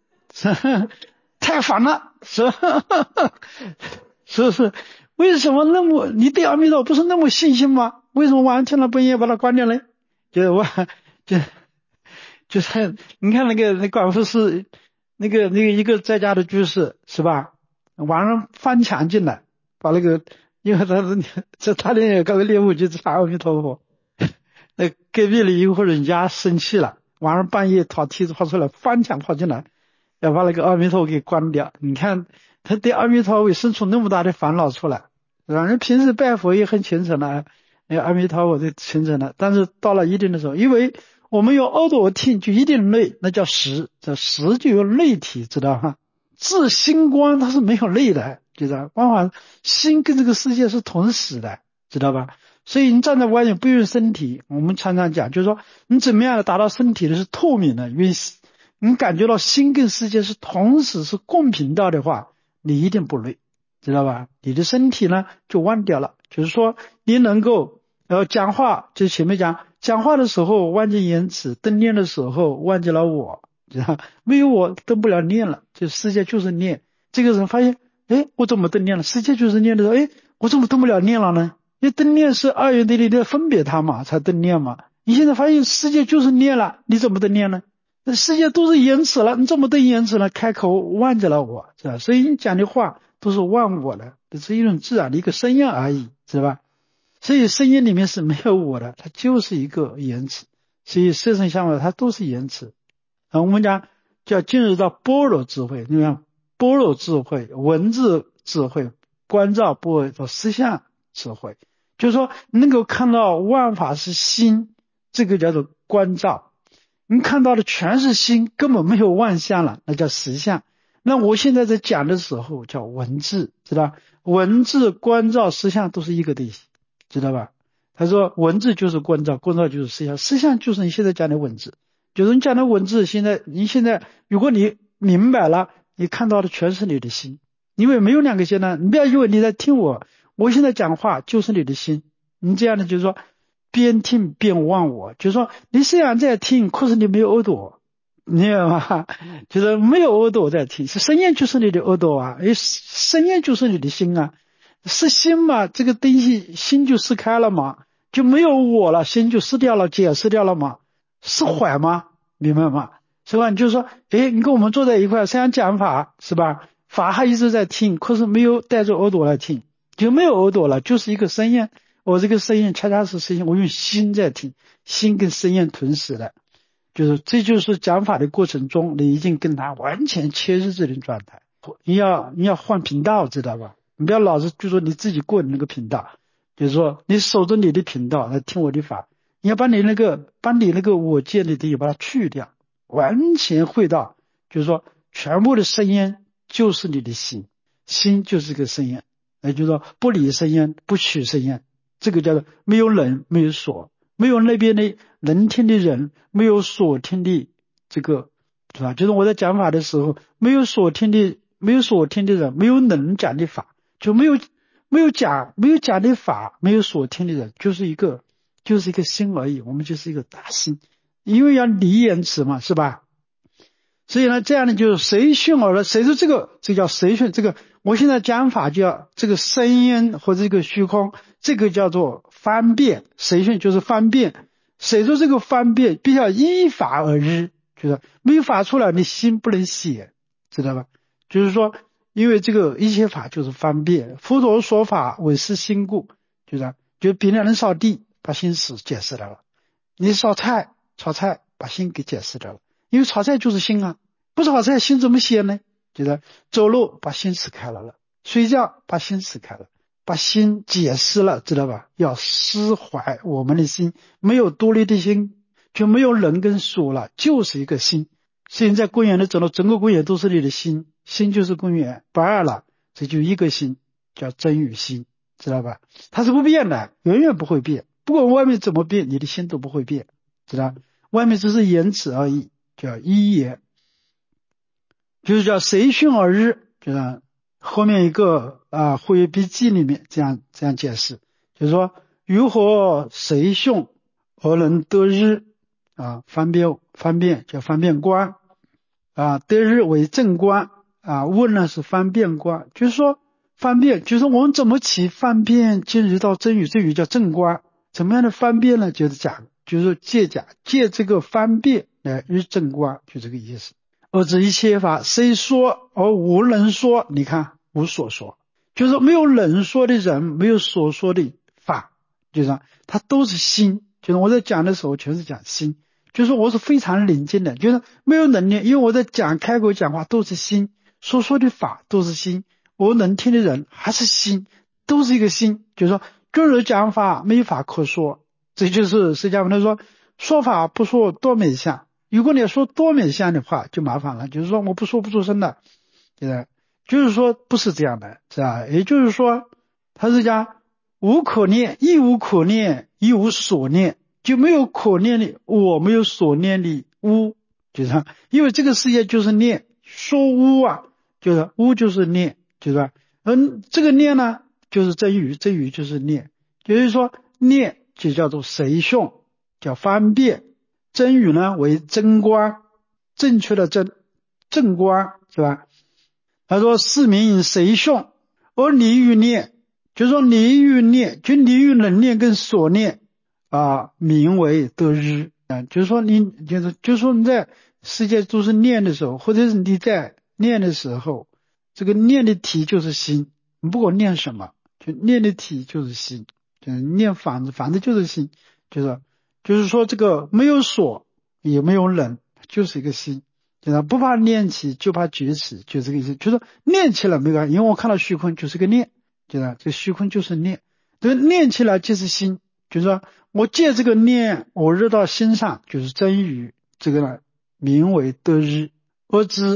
太烦了，是是不是？为什么那么你对阿弥陀不是那么信心吗？为什么晚上听到半夜把它关掉呢？就是我就。就是你看那个那广富寺那个那个一个在家的居士是吧？晚上翻墙进来，把那个因为他是这他那个搞个猎物就查阿弥陀佛，那隔壁的一户人家生气了，晚上半夜跑梯子跑出来，翻墙跑进来，要把那个阿弥陀佛给关掉。你看他对阿弥陀佛生出那么大的烦恼出来，反正平时拜佛也很虔诚了，那个阿弥陀佛就虔诚了，但是到了一定的时候，因为我们有耳朵听就一定累，那叫识，这识就有类体，知道哈？自心光它是没有类的，知道？往往心跟这个世界是同时的，知道吧？所以你站在外面不用身体，我们常常讲，就是说你怎么样达到身体的是透明的，因为你感觉到心跟世界是同时是共频道的话，你一定不累，知道吧？你的身体呢就忘掉了，就是说你能够呃讲话，就前面讲。讲话的时候忘记言辞，登念的时候忘记了我，知道没有我登不了念了，就世界就是念。这个人发现，哎，我怎么登念了？世界就是念的时候，哎，我怎么登不了念了呢？因为登念是二元对立的分别它嘛，才登念嘛。你现在发现世界就是念了，你怎么登念呢？那世界都是言辞了，你怎么登言辞了？开口忘记了我，是吧？所以你讲的话都是忘我的，这是一种自然的一个声音而已，是吧？所以声音里面是没有我的，它就是一个言辞，所以色声香味它都是言辞。啊，我们讲叫进入到般若智慧，你看般若智慧、文字智慧、观照般若实相智慧，就是说能够看到万法是心，这个叫做观照。你看到的全是心，根本没有妄相了，那叫实相。 那我现在在讲的时候叫文字，知道？文字观照实相都是一个东西，知道吧？他说文字就是观照，观照就是实相，实相就是你现在讲的文字，就是你讲的文字。现在你现在如果你明白了，你看到的全是你的心，因为没有两个心呢。你不要以为你在听我，我现在讲话就是你的心。你这样的就是说边听边忘我，就是说你虽然在听，可是你没有耳朵，你知道吗？就是没有耳朵在听，是声音就是你的耳朵啊，诶，声音就是你的心啊，是心嘛，这个东西心就释开了嘛，就没有我了，心就失掉了，解释掉了嘛，释怀吗？明白吗？是吧？你就说，诶，你跟我们坐在一块，虽然讲法是吧，法还一直在听，可是没有带着耳朵来听，就没有耳朵了，就是一个声音。我这个声音恰恰是声音，我用心在听，心跟声音同时的。就是这就是讲法的过程中，你已经跟他完全切入这种状态。你要你要换频道，知道吧？你不要老是就说你自己过你那个频道，就是说你守着你的频道来听我的法，你要把你那个把你那个我见的东西把它去掉，完全回到就是说全部的声音就是你的心，心就是个声音，也就是说不离声音，不取声音，这个叫做没有人没有所。没有那边的能听的人，没有所听的这个，是吧？就是我在讲法的时候，没有所听的，没有所听的人，没有能讲的法，就没有没有讲没有讲的法，没有所听的人，就是一个就是一个心而已。我们就是一个大心，因为要离言辞嘛，是吧？所以呢，这样呢，就是随训而来。随着这个，这叫随训。这个我现在讲法叫这个声音或者这个虚空，这个叫做方便。随训就是方便，随着这个方便，必须要依法而日，就是没有法出来，你心不能写，知道吧？就是说，因为这个一切法就是方便，佛陀说法为是心故，就是就比如人扫地，把心识解释来了；你烧菜，炒菜把心给解释掉了。因为炒菜就是心啊，不炒菜心怎么写呢？就是走路把心撕开了了，睡觉把心撕开了，把心解释了，知道吧？要释怀我们的心，没有独立的心，就没有人跟所了，就是一个心。现在公园的整个整个公园都是你的心，心就是公园，不二了，这就一个心，叫真与心，知道吧？它是不变的，永远不会变，不管外面怎么变，你的心都不会变，知道？外面只是言辞而已。叫一言，就是叫随训而日，就是后面一个啊会议笔记里面这样这样解释，就是说如何随训而能得日啊，方便方便叫方便观啊，得日为正观啊，问呢是方便观，就是说方便，就是我们怎么起方便进入到真语，真语叫正观，怎么样的方便呢？就是讲，就是借讲借这个方便来日正观，就这个意思。而知一切法虽说而无人说，你看无所说，就是没有人说的人，没有所说的法，就是它都是心。就是我在讲的时候全是讲心，就是我是非常冷静的，就是没有能力，因为我在讲开口讲话都是心，所说的法都是心，我能听的人还是心，都是一个心。就是说个人讲法没法可说，这就是释迦牟尼说说法不说多美相。如果你要说多美相的话就麻烦了，就是说我不说不出声的，就是就是说不是这样的，是吧？也就是说他是讲无可念，亦无可念，亦无所念，就没有可念的我，没有所念的无，就是因为这个世界就是念，说无啊，就是无就是念，就是嗯，这个念呢就是真语，真语就是念，就是说念就叫做随训，叫方便。真语呢为真观，正确的真正观，是吧？他说是名随训而离于念，就是说离于念，就离于能念跟所念啊，名为得日啊。就是说你就是就是说你在世界都是念的时候，或者是你在念的时候，这个念的体就是心，你不管念什么，就念的体就是心，就是念房子，房子就是心，就是就是说这个没有所也没有忍，就是一个心，就是不怕念起就怕觉起，就这个意思。就是念起来没关系，因为我看到虚空就是个念，就是这虚空就是念，这个念起来就是心，就是说我借这个念我入到心上，就是真语，这个呢名为得日，而知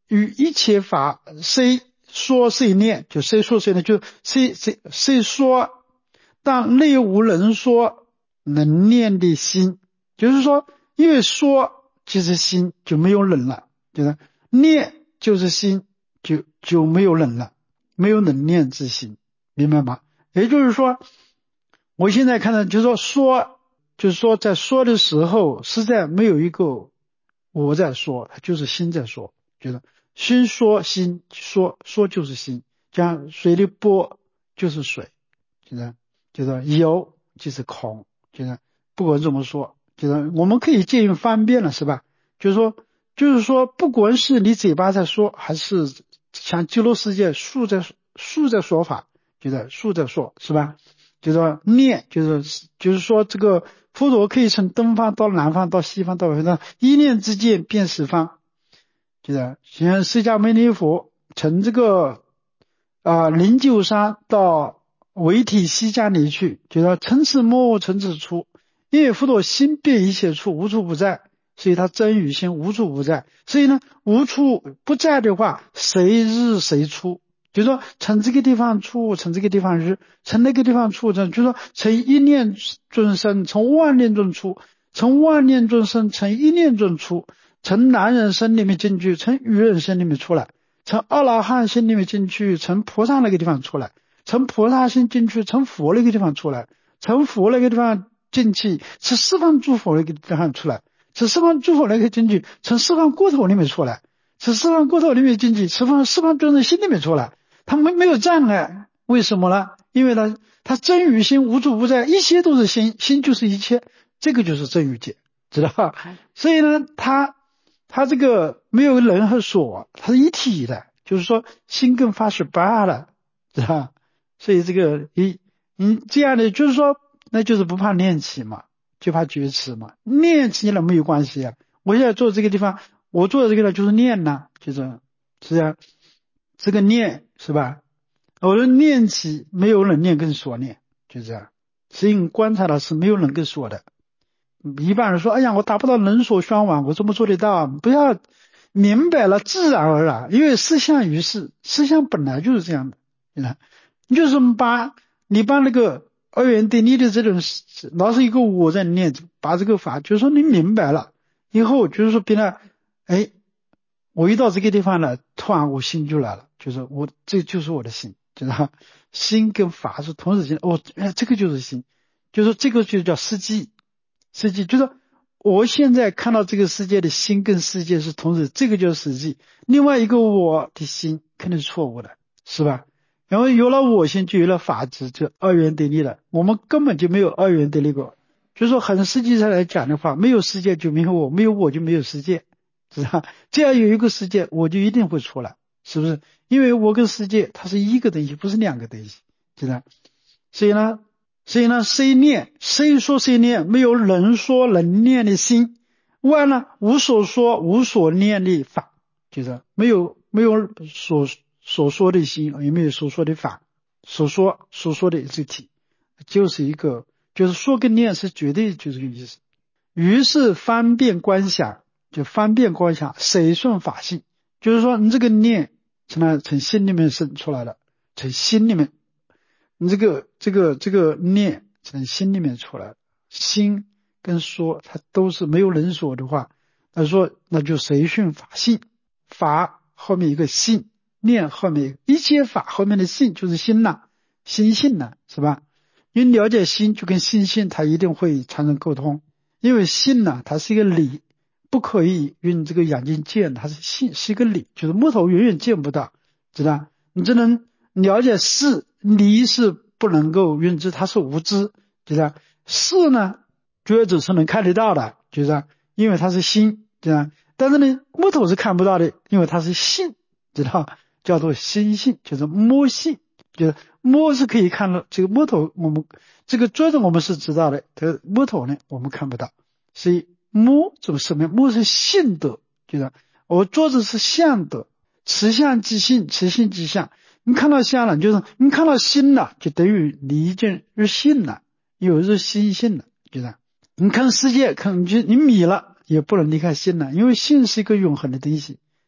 与一切法虽说虽念，就虽说虽念，就虽虽虽说，但内无能说能念的心，就是说，因为说就是心就没有能了，就是念就是心就就没有能了，没有能念之心，明白吗？也就是说，我现在看到就是说说，就是说在说的时候，实在没有一个我在说，它就是心在说，就是心说心说说就是心，像水的波就是水，就是就是有就是空，就是不管怎么说，就是我们可以借用方便了，是吧？就是说就是说，不管是你嘴巴在说，还是像极乐世界树在树在说法，就是树在说，是吧？就是说念，就是就是说这个佛陀可以从东方到南方到西方到北方，一念之间变十方，就是像释迦牟尼佛从这个啊灵鹫山到维体西迦尼去，就是说从此没从此出，因为佛陀心遍一切处，无处不在，所以他真与心无处不在。所以呢，无处不在的话，谁日谁出？就是说从这个地方出，从这个地方日，从那个地方出，就是说从一念中生，从万念中出，从万念中生，从一念中出，从男人身里面进去，从女人身里面出来，从阿拉汉心里面进去，从菩萨那个地方出来，从菩萨心进去，从佛那个地方出来，从佛那个地方进去，从十方诸佛那个地方出来，从十方诸佛那个进去，从十方国土里面出来，从十方国土里面进去，十方十方众生心里面出来。他没没有障碍，为什么呢？因为呢，他真与心无处不在，一切都是心，心就是一切，这个就是真与界，知道吧？所以呢，他他这个没有人和所，它是一体的，就是说心跟法是八的，知道吧？所以这个一你这样的，就是说，那就是不怕念起嘛，就怕觉迟嘛，念起了没有关系啊。我现在坐这个地方，我坐这个呢就是念呢，就是是这样。这个念是吧？我说念起没有人念跟所念，就这样。所以你观察到是没有人跟所的。一般人说：“哎呀，我达不到人所双往，我怎么做得到？”不要明白了，自然而然，因为思想于事，思想本来就是这样的。你看，你就是把你把那个二元对立的这种，老是一个我在念，把这个法，就是说你明白了以后，就是说别人，哎。我一到这个地方呢，突然我心就来了，就是我这就是我的心，知道吧？心跟法是同时性，哦，哎，这个就是心，就是这个就叫实际，实际就是我现在看到这个世界的心跟世界是同时，这个就是实际。另外一个我的心肯定是错误的，是吧？然后有了我心，就有了法执，就二元对立了。我们根本就没有二元对立过，就是说很实际上来讲的话，没有世界就没有我，没有我就没有世界。知道，只要有一个世界，我就一定会出来，是不是？因为我跟世界它是一个东西，不是两个东西，知道？所以呢，所以呢，谁念，谁说谁念，没有能说能念的心，完了无所说无所念的法，就是没有没有所所说的心，也没有所说的法，所说所说的这体，就是一个，就是说跟念是绝对就这个意思。于是方便观想。就方便观想，随顺法性，就是说你这个念从哪从心里面生出来的，从心里面，你这个这个这个念从心里面出来的，心跟说它都是没有人说的话，他说那就随顺法性，法后面一个性，念后面一个一切法后面的性就是心呐，心性呐，是吧？因为了解心就跟心性它一定会产生沟通，因为心呐它是一个理。不可以用这个眼睛见，它是性，是一个理，就是木头永远见不到，知道？你只能了解事，理是不能够用之，它是无知，知道？事呢，主要只是能看得到的，知道？因为它是心，知道？但是呢，木头是看不到的，因为它是性，知道？叫做心性，就是摸性，就是摸是可以看到，这个木头我们这个桌子我们是知道的，这个木头呢我们看不到，所以。摸怎么什么？摸是性德，就是我桌子是相德，持相即性，持性即相。你看到相了，就是你看到心了，就等于你已经入性了，有入心性了，就是你看世界，看你你迷了，也不能离开心了，因为性是一个永恒的东西，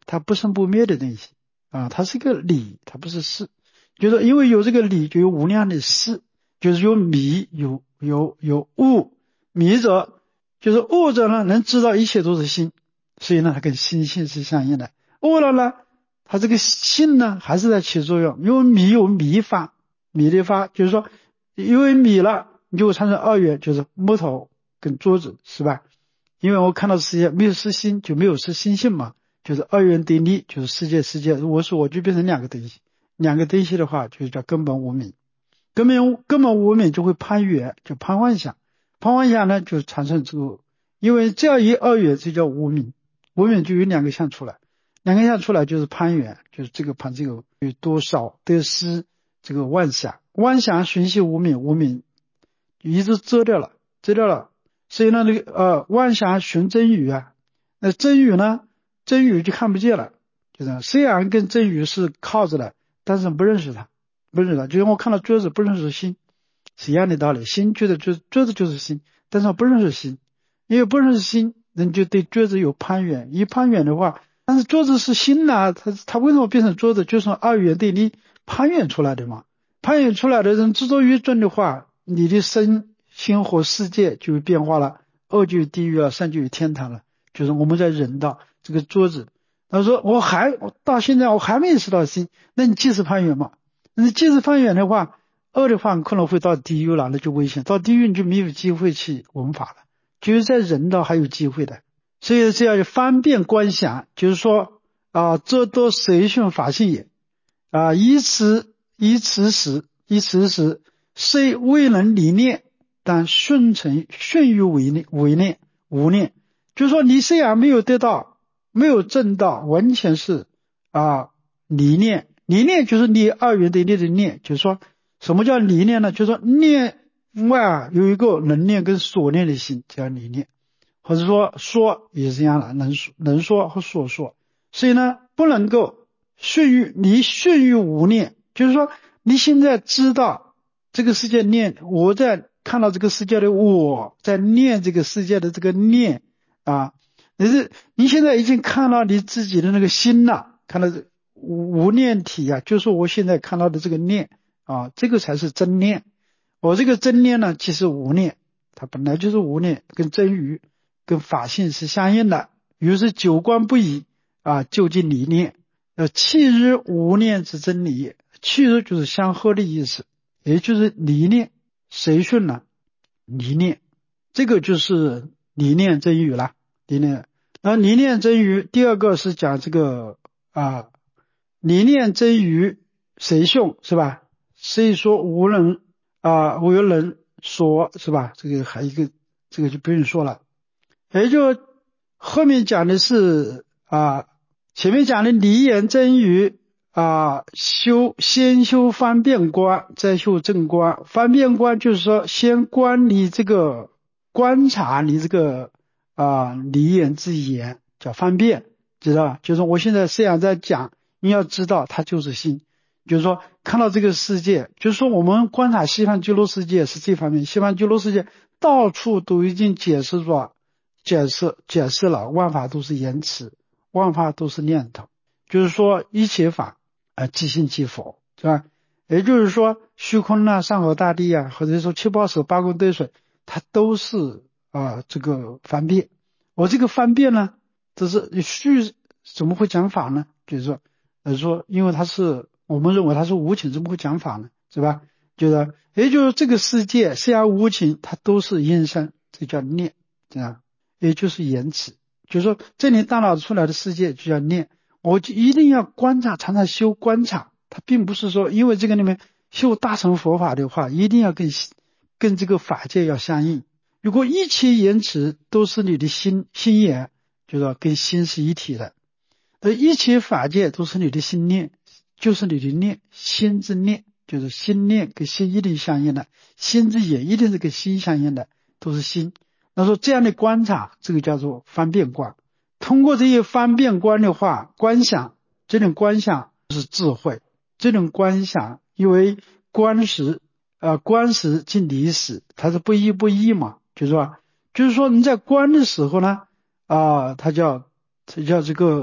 它不生不灭的东西啊，它是个理，它不是事。就是因为有这个理，就有无量的事，就是有迷，有有有悟。迷者就是悟者呢，能知道一切都是心，所以呢，它跟心性是相应的。悟了呢，它这个性呢还是在起作用，因为迷有迷法，迷的法就是说，因为迷了，你就会产生二元，就是木头跟桌子，是吧？因为我看到世界没有失心，就没有失心性嘛，就是二元对立，就是世界世界，我说我就变成两个东西，两个东西的话，就叫根本无明，根本根本无明就会攀缘，就攀幻想，攀幻想呢就产生这个，因为这样一二元就叫无明，无明就有两个相出来，两个相出来就是攀缘，就是这个攀这个有多少得失，这个妄想，妄想寻系无明，无明一直遮掉了，遮掉了。所以呢，那个呃，妄想寻真语啊，那真语呢，真语就看不见了，就是虽然跟真语是靠着的，但是不认识它，不认识它，就像我看到桌子不认识心，是一样的道理。心觉得桌桌子就是心，但是我不认识心，因为不认识心，人就对桌子有攀缘，一攀缘的话，但是桌子是心呐、啊，它它为什么变成桌子？就是从二元对立攀缘出来的嘛，攀缘出来的人执着于真的话，你的身心和世界就变化了，二就有地狱了，三就有天堂了。就是我们在人道这个桌子，他说我还我到现在我还没识到心，那你即是攀缘嘛？那你即是攀缘的话，恶的话你可能会到地狱了，那就危险。到地狱你就没有机会去闻法了，就是在人道还有机会的。所以这样方便观想，就是说啊，这都随顺法性也啊，依此依此时依此时，虽未能离念。但顺承顺于为念为念无念，就是说你虽然没有得到，没有证到，完全是啊离念，离念就是离二元对立的念，就是说什么叫离念呢？就是说念外啊有一个能念跟所念的心叫离念，或者说说也是一样的，能说能说和所说，所以呢不能够顺于离顺于无念，就是说你现在知道这个世界念，我在看到这个世界的我在念这个世界的这个念啊，你是你现在已经看到你自己的那个心了，看到无念体啊，就是我现在看到的这个念啊，这个才是真念。我这个真念呢，其实无念，它本来就是无念，跟真语跟法性是相应的。于是九观不移啊，就近离念，呃，弃日无念之真理，弃日就是相合的意思，也就是离念。谁顺呢？离念，这个就是离念真语了。离念，然后离念真语，第二个是讲这个啊，离念真语谁顺是吧？所以说无人啊，无人说是吧？这个还有一个，这个就不用说了。也就后面讲的是啊，前面讲的离言真语。啊，修先修方便观，再修正观。方便观就是说，先观你这个观察你这个啊离言之言，叫方便，知道吧？就是我现在虽然在讲，你要知道它就是心，就是说看到这个世界，就是说我们观察西方极乐世界是这方面，西方极乐世界到处都已经解释了，解释解释了，万法都是言辞，万法都是念头，就是说一切法。啊，即心即佛，是吧？也就是说，虚空啊、山河大地啊，或者说七宝手、八功德水，它都是啊这个方便。我这个方便呢，这是虚，怎么会讲法呢？就是说，呃说，因为它是我们认为它是无情，怎么会讲法呢？是吧？就是，也就是这个世界虽然无情，它都是因生，这叫念，这样，也就是言辞，就是说，这你大脑出来的世界就叫念。我就一定要观察，常常修观察。它并不是说，因为这个里面修大乘佛法的话，一定要跟跟这个法界要相应。如果一切言辞都是你的心心言，就说跟心是一体的。而一切法界都是你的心念，就是你的念，心之念，就是心念跟心一定相应的，心之言一定是跟心相应的，都是心。那说这样的观察，这个叫做方便观。通过这些方便观的话，观想，这种观想是智慧，这种观想，因为观时呃观时即离时，它是不一不异嘛，就是说就是说你在观的时候呢啊、呃，它叫它叫这个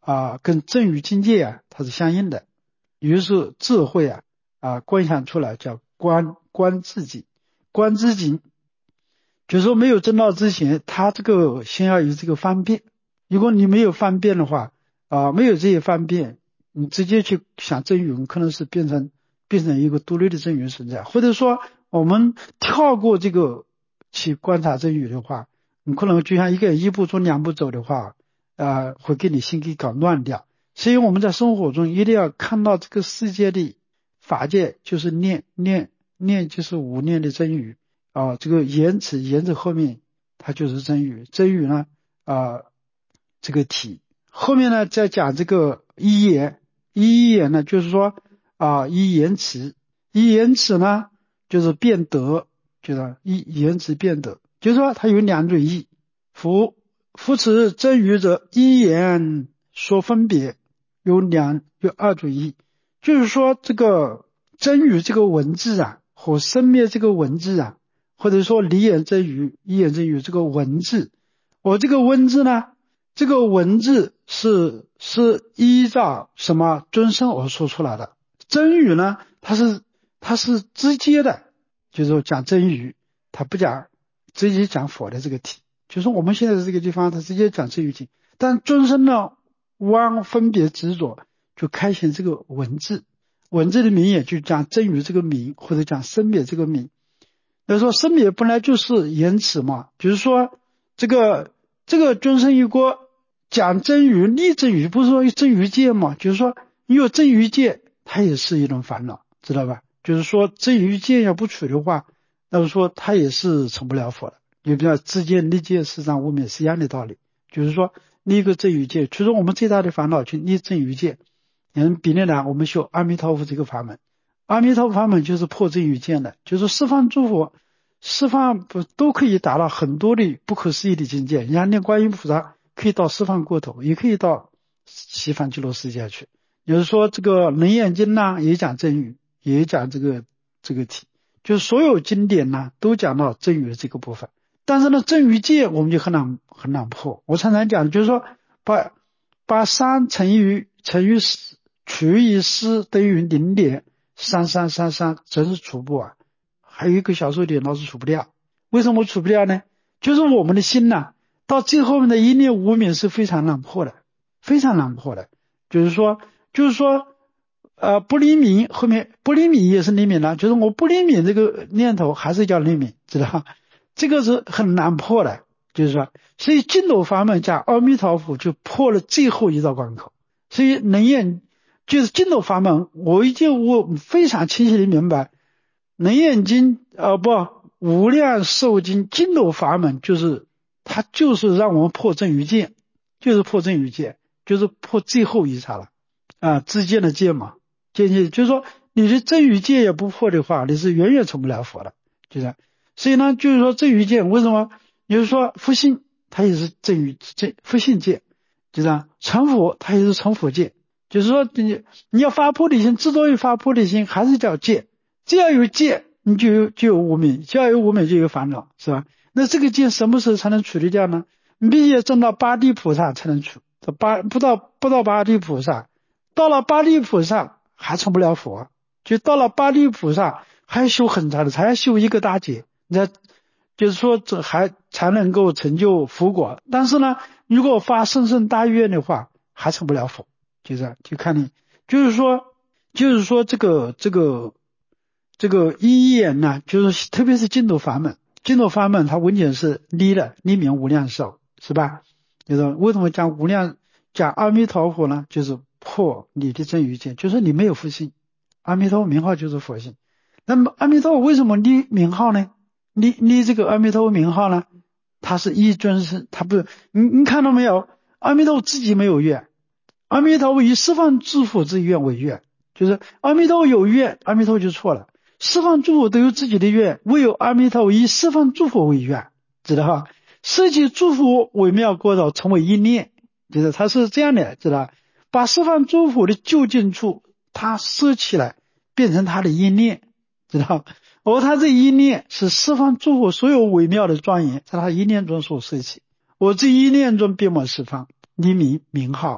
啊，跟真语境界啊，它是相应的。于是智慧啊啊观想出来叫观观自己，观自己，就是说没有证道之前，他这个先要有这个方便。如果你没有方便的话啊，没有这些方便，你直接去想真语，可能是变成变成一个独立的真语存在，或者说我们跳过这个去观察真语的话，你可能就像一个人一步走两步走的话，呃，会给你心给搞乱掉。所以我们在生活中一定要看到这个世界的法界就是念念念就是无念的真语啊，这个言辞言辞后面它就是真语，真语呢啊这个体后面呢再讲这个一言，一言呢就是说啊一言辞，一言辞呢就是变得，就是一言辞变得，就是说它有两种意，夫夫持真语者一言说分别，有两有二种意，就是说这个真语这个文字啊和生灭这个文字啊，或者说离言真语一言真语这个文字，我这个文字呢，这个文字是是依照什么尊生而说出来的，真语呢它是它是直接的，就是说讲真语，它不讲直接讲佛的这个体，就是我们现在的这个地方它直接讲真语体，但尊生呢妄分别执着，就开显这个文字，文字的名也就讲真语这个名，或者讲生灭这个名。要说生灭本来就是言辞嘛，就是说这个这个尊生一国讲真语立真语，不是说真语界嘛，就是说你有真语界它也是一种烦恼，知道吧？就是说真语界要不取的话，那么说它也是成不了佛的。你比较自见立界四障无灭是一样的道理，就是说立一个真语界，其实我们最大的烦恼去立真语界。嗯，比例呢，我们修阿弥陀佛这个法门，阿弥陀佛法门就是破真语界的，就是释放诸佛，释放不都可以达到很多的不可思议的境界。你像念观音菩萨可以到释放过头，也可以到西方极乐世界去。也就是说，这个楞严经呢也讲真语，也讲这个这个体，就是所有经典呢都讲到真语的这个部分。但是呢，真语界我们就很难很难破。我常常讲，就是说把把三乘以乘以四除以四等于零点三三三三，真是除不完。还有一个小数点老是除不掉，为什么除不掉呢？就是我们的心呐、啊，到最后面的一念无明是非常难破的，非常难破的。就是说，就是说，呃，不离明后面不离明也是离明了，就是我不离明这个念头还是叫离明，知道吧？这个是很难破的，就是说，所以净土法门加阿弥陀佛就破了最后一道关口。所以能验就是净土法门，我已经我非常清晰的明白，能验经呃不无量寿经净土法门就是它就是让我们破真语界，就是破真语界，就是破最后一刹了啊，之间的界嘛，界界就是说你的真语界也不破的话，你是远远成不了佛的，就是。所以呢，就是说真语界为什么？就是说复信它也是真语真复信界，就这样成佛它也是成佛界，就是说你你要发菩提心，之所以发菩提心还是叫戒，只要有戒你就有就有无明，只要有无明就有烦恼，是吧？那这个戒什么时候才能处理掉呢？你必须要证到八地菩萨才能处，八不到不到八地菩萨，到了八地菩萨还成不了佛，就到了八地菩萨还要修很长的，才要修一个大戒。那就是说这还才能够成就佛果，但是呢如果发甚深大愿的话还成不了佛，就这样，就看你就是说就是说这个这个这个一眼呢，就是特别是净土法门，净土法门它文简是离了离名无量寿，是吧？就是为什么讲无量讲阿弥陀佛呢？就是破你的真语见，就是你没有佛性，阿弥陀佛名号就是佛性。那么阿弥陀佛为什么离名号呢？你你这个阿弥陀佛名号呢，它是一尊生，它不是你你看到没有？阿弥陀佛自己没有愿，阿弥陀佛以释放诸佛之愿为愿，就是阿弥陀佛有愿，阿弥陀佛就错了。释放诸佛都有自己的愿，唯有阿弥陀佛以释放诸佛为愿，知道吧？舍弃诸佛微妙国土成为一念，就是它是这样的，知道吧？把释放诸佛的就近处，它舍起来变成它的一念，知道吧？而他这一念是释放诸佛所有微妙的庄严，在他一念中所摄起。我这一念中变莫释放，离名名号，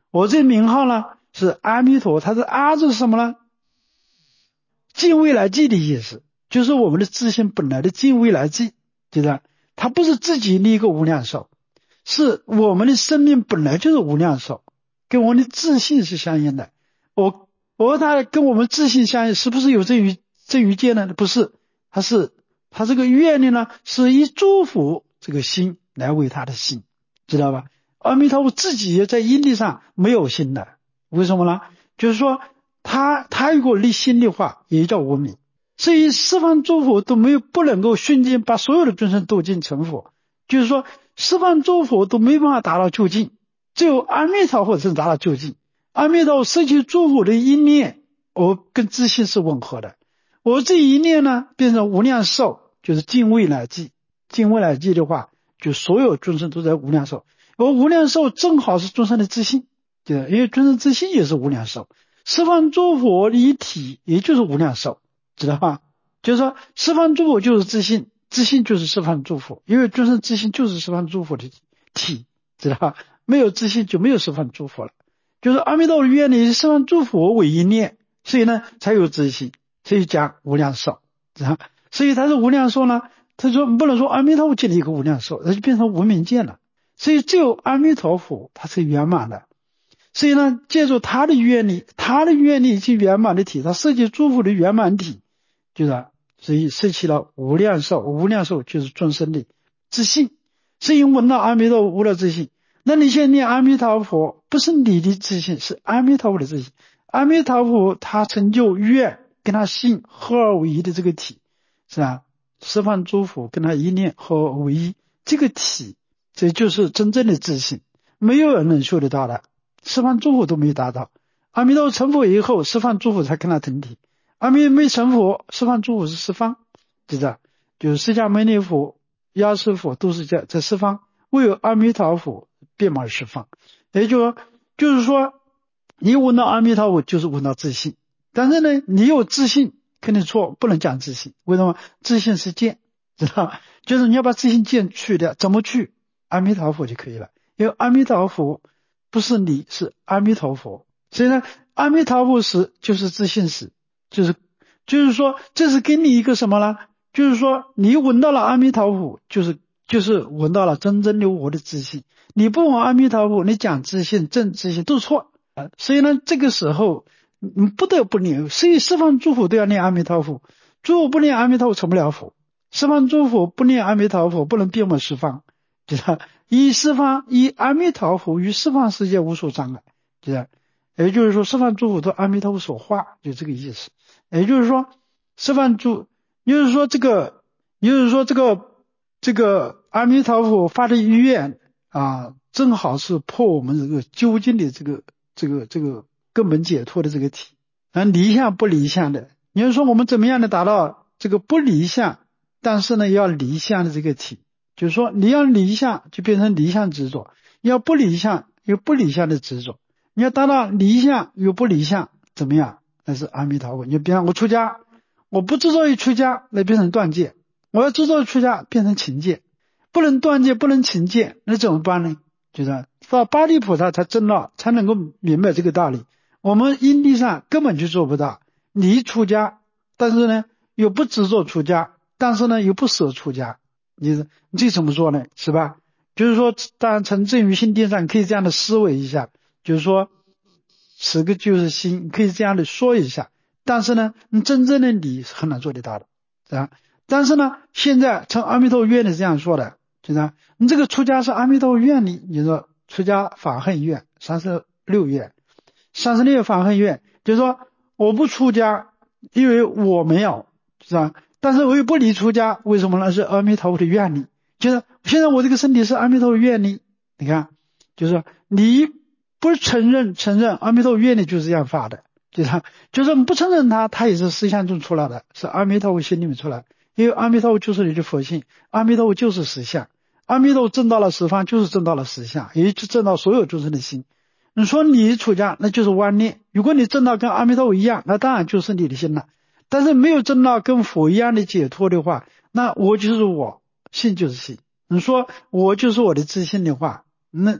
我这名号呢是阿弥陀，它的阿字是什么呢？尽未来际的意思，就是我们的自性本来的尽未来际，对吧？它不是自己立一个无量寿，是我们的生命本来就是无量寿，跟我们的自性是相应的。我我它跟我们自性相应，是不是有这于这于界呢？不是，它是它这个愿力呢，是以祝福这个心来为他的心，知道吧？阿弥陀佛自己也在因地上没有心的，为什么呢？就是说他他如果立心的话，也叫无明。所以十方诸佛都没有不能够瞬间把所有的众生度尽成佛，就是说十方诸佛都没办法达到究竟，只有阿弥陀佛才达到究竟。阿弥陀佛摄取诸佛的一念，我跟自性是吻合的。我这一念呢，变成无量寿，就是尽未来际。尽未来际的话，就所有众生都在无量寿。而无量寿正好是众生的自性，对吧？因为众生自性也是无量寿，十方诸佛一体，也就是无量寿，知道吧？就是说十方诸佛就是自性，自性就是十方诸佛，因为众生自性就是十方诸佛的体，知道吧？没有自性就没有十方诸佛了。就是阿弥陀佛的愿力是十方诸佛为一念，所以呢才有自性，所以讲无量寿，知道吧？所以他是无量寿呢，他说不能说阿弥陀佛建立一个无量寿，那就变成无明见了。所以只有阿弥陀佛他是圆满的，所以呢借助他的愿力，他的愿力及圆满的体，他设计诸佛的圆满体，就是所以设起了无量寿。无量寿就是众生的自性，所以闻到阿弥陀佛无量自性。那你现在念阿弥陀佛，不是你的自性，是阿弥陀佛的自性。阿弥陀佛他成就愿跟他性合而为一的这个体，是吧？十方诸佛跟他一念合而为一，这个体这就是真正的自性，没有人能修得到的，十方诸佛都没有达到。阿弥陀佛成佛以后，十方诸佛才跟他同体。阿弥陀没成佛，十方诸佛是十方，知道？就是释迦牟尼佛、药师佛都是在在十方，唯有阿弥陀佛遍满十方。也就是就是说，你闻到阿弥陀佛就是闻到自性，但是呢，你有自性肯定错，不能讲自性。为什么？自性是见，知道？就是你要把自性见去掉，怎么去？阿弥陀佛就可以了，因为阿弥陀佛不是你，是阿弥陀佛。所以呢，阿弥陀佛时就是自性时，就是就是说，这是给你一个什么呢？就是说，你闻到了阿弥陀佛，就是就是闻到了真正的我的自性。你不闻阿弥陀佛，你讲自性、正自性都错啊。所以呢，这个时候你不得不念，所以十方诸佛都要念阿弥陀佛，诸佛不念阿弥陀佛成不了佛，十方诸佛不念阿弥陀佛不能遍满十方。知道？以十方以阿弥陀佛与十方世界无所障碍，知道？也就是说十方诸佛都阿弥陀佛所化，就这个意思。也就是说十方诸，就是说这个，就是说这个这个阿弥陀佛发的愿啊，正好是破我们这个究竟的这个这个这个根本解脱的这个体啊，离相不离相的。你就说我们怎么样的达到这个不离相，但是呢要离相的这个体。就是说你要离相就变成离相执着，要不离相有不离相的执着，你要达到离相有不离相，怎么样？那是阿弥陀佛。你比方我出家，我不执着于出家，那变成断戒；我要执着于出家，变成勤戒。不能断戒，不能勤戒，那怎么办呢？就是到八地菩萨才证道，才能够明白这个道理。我们因地上根本就做不到。你出家，但是呢又不执着出家，但是呢又不舍出家。你你这怎么做呢？是吧？就是说，当然从正于心地上可以这样的思维一下，就是说，此个就是心，可以这样的说一下。但是呢，你真正的你是很难做得到的，是吧？但是呢，现在从阿弥陀愿里这样说的，就是你这个出家是阿弥陀愿里，你说出家法恨愿三十六愿，三十六法恨愿，就是说我不出家，因为我没有，是吧？但是我又不离出家，为什么呢？是阿弥陀佛的愿力，就是现在我这个身体是阿弥陀佛愿力。你看，就是你不承认承认阿弥陀佛愿力就是这样发的，就是就是你不承认它，它也是实相中出来的，是阿弥陀佛心里面出来。因为阿弥陀佛就是你的佛性，阿弥陀佛就是实相，阿弥陀佛证到了十方就是证到了实相，也就证到所有众生的心。你说你出家那就是妄念，如果你证到跟阿弥陀佛一样，那当然就是你的心了。但是没有证到跟佛一样的解脱的话，那我就是我，心就是心。你说我就是我的自信的话，那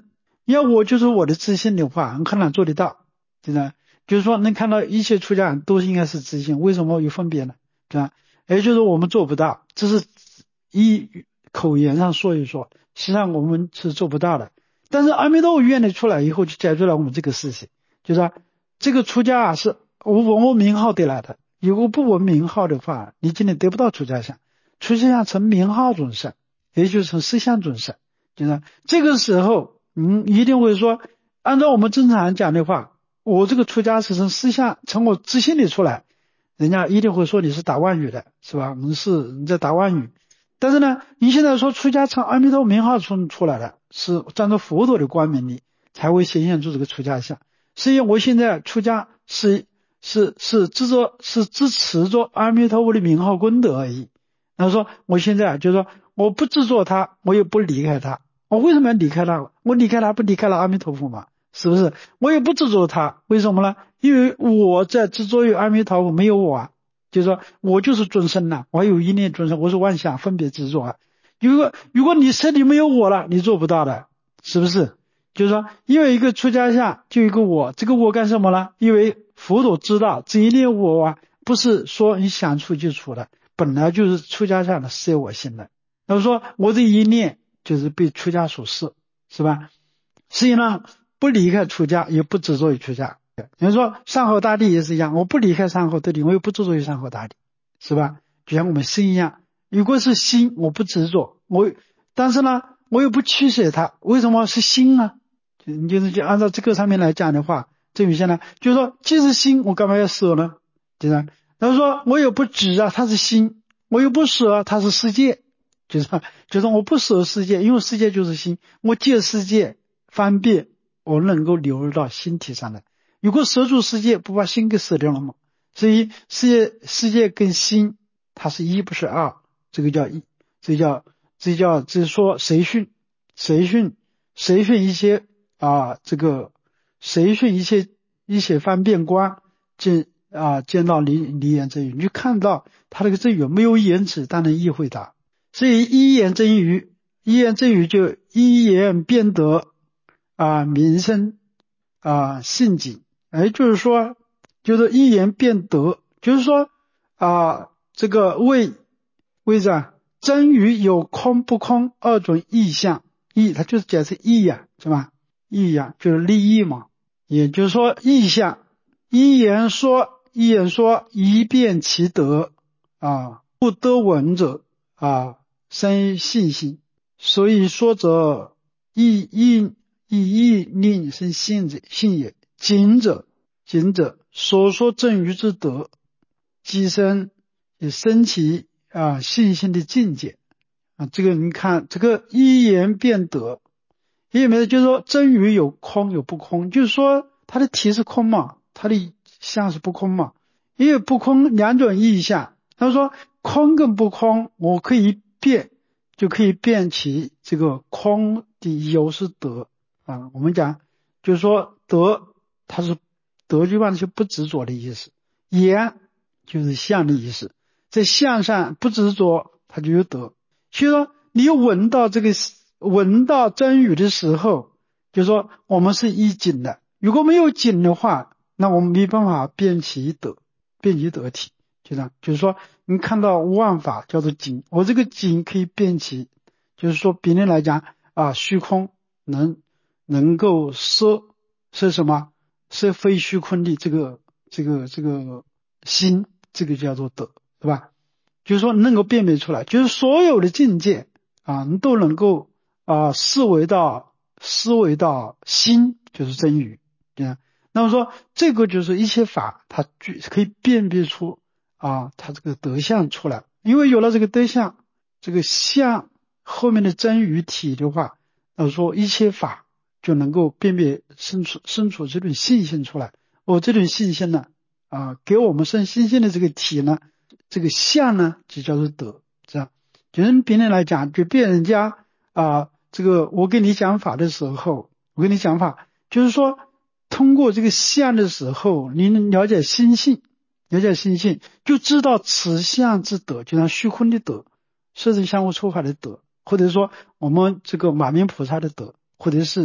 要我就是我的自信的话，很难做得到，对吧？就是说能看到一切出家人都应该是自信，为什么有分别呢？对吧？也就是我们做不到，这是一口言上说一说，实际上我们是做不到的。但是阿弥陀佛愿力出来以后，就解决了我们这个事情，就是说这个出家啊是我闻名号得来的，如果不闻名号的话，你今天得不到出家相。出家相成名号准圣，也就是成实相准圣，就是这个时候，嗯，一定会说，按照我们正常讲的话，我这个出家是从实相，从我自信里出来，人家一定会说你是打妄语的，是吧？你是你在打妄语。但是呢，你现在说出家从阿弥陀名号出出来的，是站在佛陀的光明里才会显现出这个出家相。所以我现在出家是是是制作是支持着阿弥陀佛的名号功德而已。他说我现在就是说我不制作他，我也不离开他。我为什么要离开他？我离开他不离开了阿弥陀佛吗？是不是？我也不制作他，为什么呢？因为我在制作于阿弥陀佛，没有我啊。就是说我就是众生呐、啊，我有一念众生，我是万象分别执着啊。如果如果你身体没有我了，你做不到的，是不是？就是说，因为一个出家相就一个我，这个我干什么呢？因为佛陀知道这一念我啊，不是说你想出就出的，本来就是出家相的摄我心的。他说我这一念就是被出家所摄，是吧？所以呢，不离开出家，也不执着于出家。比如说山河大地也是一样，我不离开山河大地，我也不执着于山河大地，是吧？就像我们心一样，如果是心，我不执着，我但是呢，我又不取舍它，为什么是心呢？你就是就按照这个上面来讲的话，这有些呢，就是说既是心，我干嘛要舍呢？对吧？他说我又不执啊，它是心，我又不舍，它是世界，就是就是我不舍世界，因为世界就是心，我借世界方便我能够流入到心体上来。如果舍住世界，不把心给舍掉了吗？所以世界世界跟心它是一不是二，这个叫一，这叫这叫这说谁训谁训谁训一些啊这个谁训一些一些方便观见啊见到离离言真语，你就看到他这个真语没有言辞，但能意会它。所以一言真语，一言真语就一言变得啊名声啊信景。也就是说，就是一言变得，就是说啊，这个为为啥真语有空不空二种意象，意它就是解释意呀、啊，是吧？意呀、啊、就是利益嘛，也就是说意象，一言说一言说一变其德啊，不得闻者啊生信心，所以说者意意意意令生信者信也。今者今者所说正语之德，即生也升起啊信心的境界啊。这个你看，这个一言变德，也有没有就是说真语有空有不空，就是说它的体是空嘛，它的相是不空嘛，因为不空两种意象。他说空跟不空，我可以变，就可以变其这个空的有是德啊。我们讲就是说德。它是德句话就不执着的意思，言就是相的意思，在相上不执着，它就有德。所以说你闻到这个闻到真语的时候，就说我们是一景的，如果没有景的话，那我们没办法辨其德，辨其德体，就这样。就是说你看到万法叫做景，我这个景可以辨其，就是说别人来讲啊，虚空能能够摄是什么？是非虚空的这个这个这个心，这个叫做德，对吧？就是说能够辨别出来，就是所有的境界啊，你都能够啊思维到思维到心，就是真语，对吧？那么说这个就是一切法，它可以辨别出啊它这个德相出来，因为有了这个德相，这个相后面的真语体的话，那说一切法。就能够辨别生出生出这种信心出来。哦，这种信心呢，啊，给我们生信心的这个体呢，这个相呢，就叫做德，这样。就是别人来讲，就别人家啊，这个我跟你讲法的时候，我跟你讲法，就是说通过这个相的时候，你能了解心性，了解心性，就知道此相之德，就像虚空的德，色身相互触法的德，或者说我们这个马明菩萨的德。或者是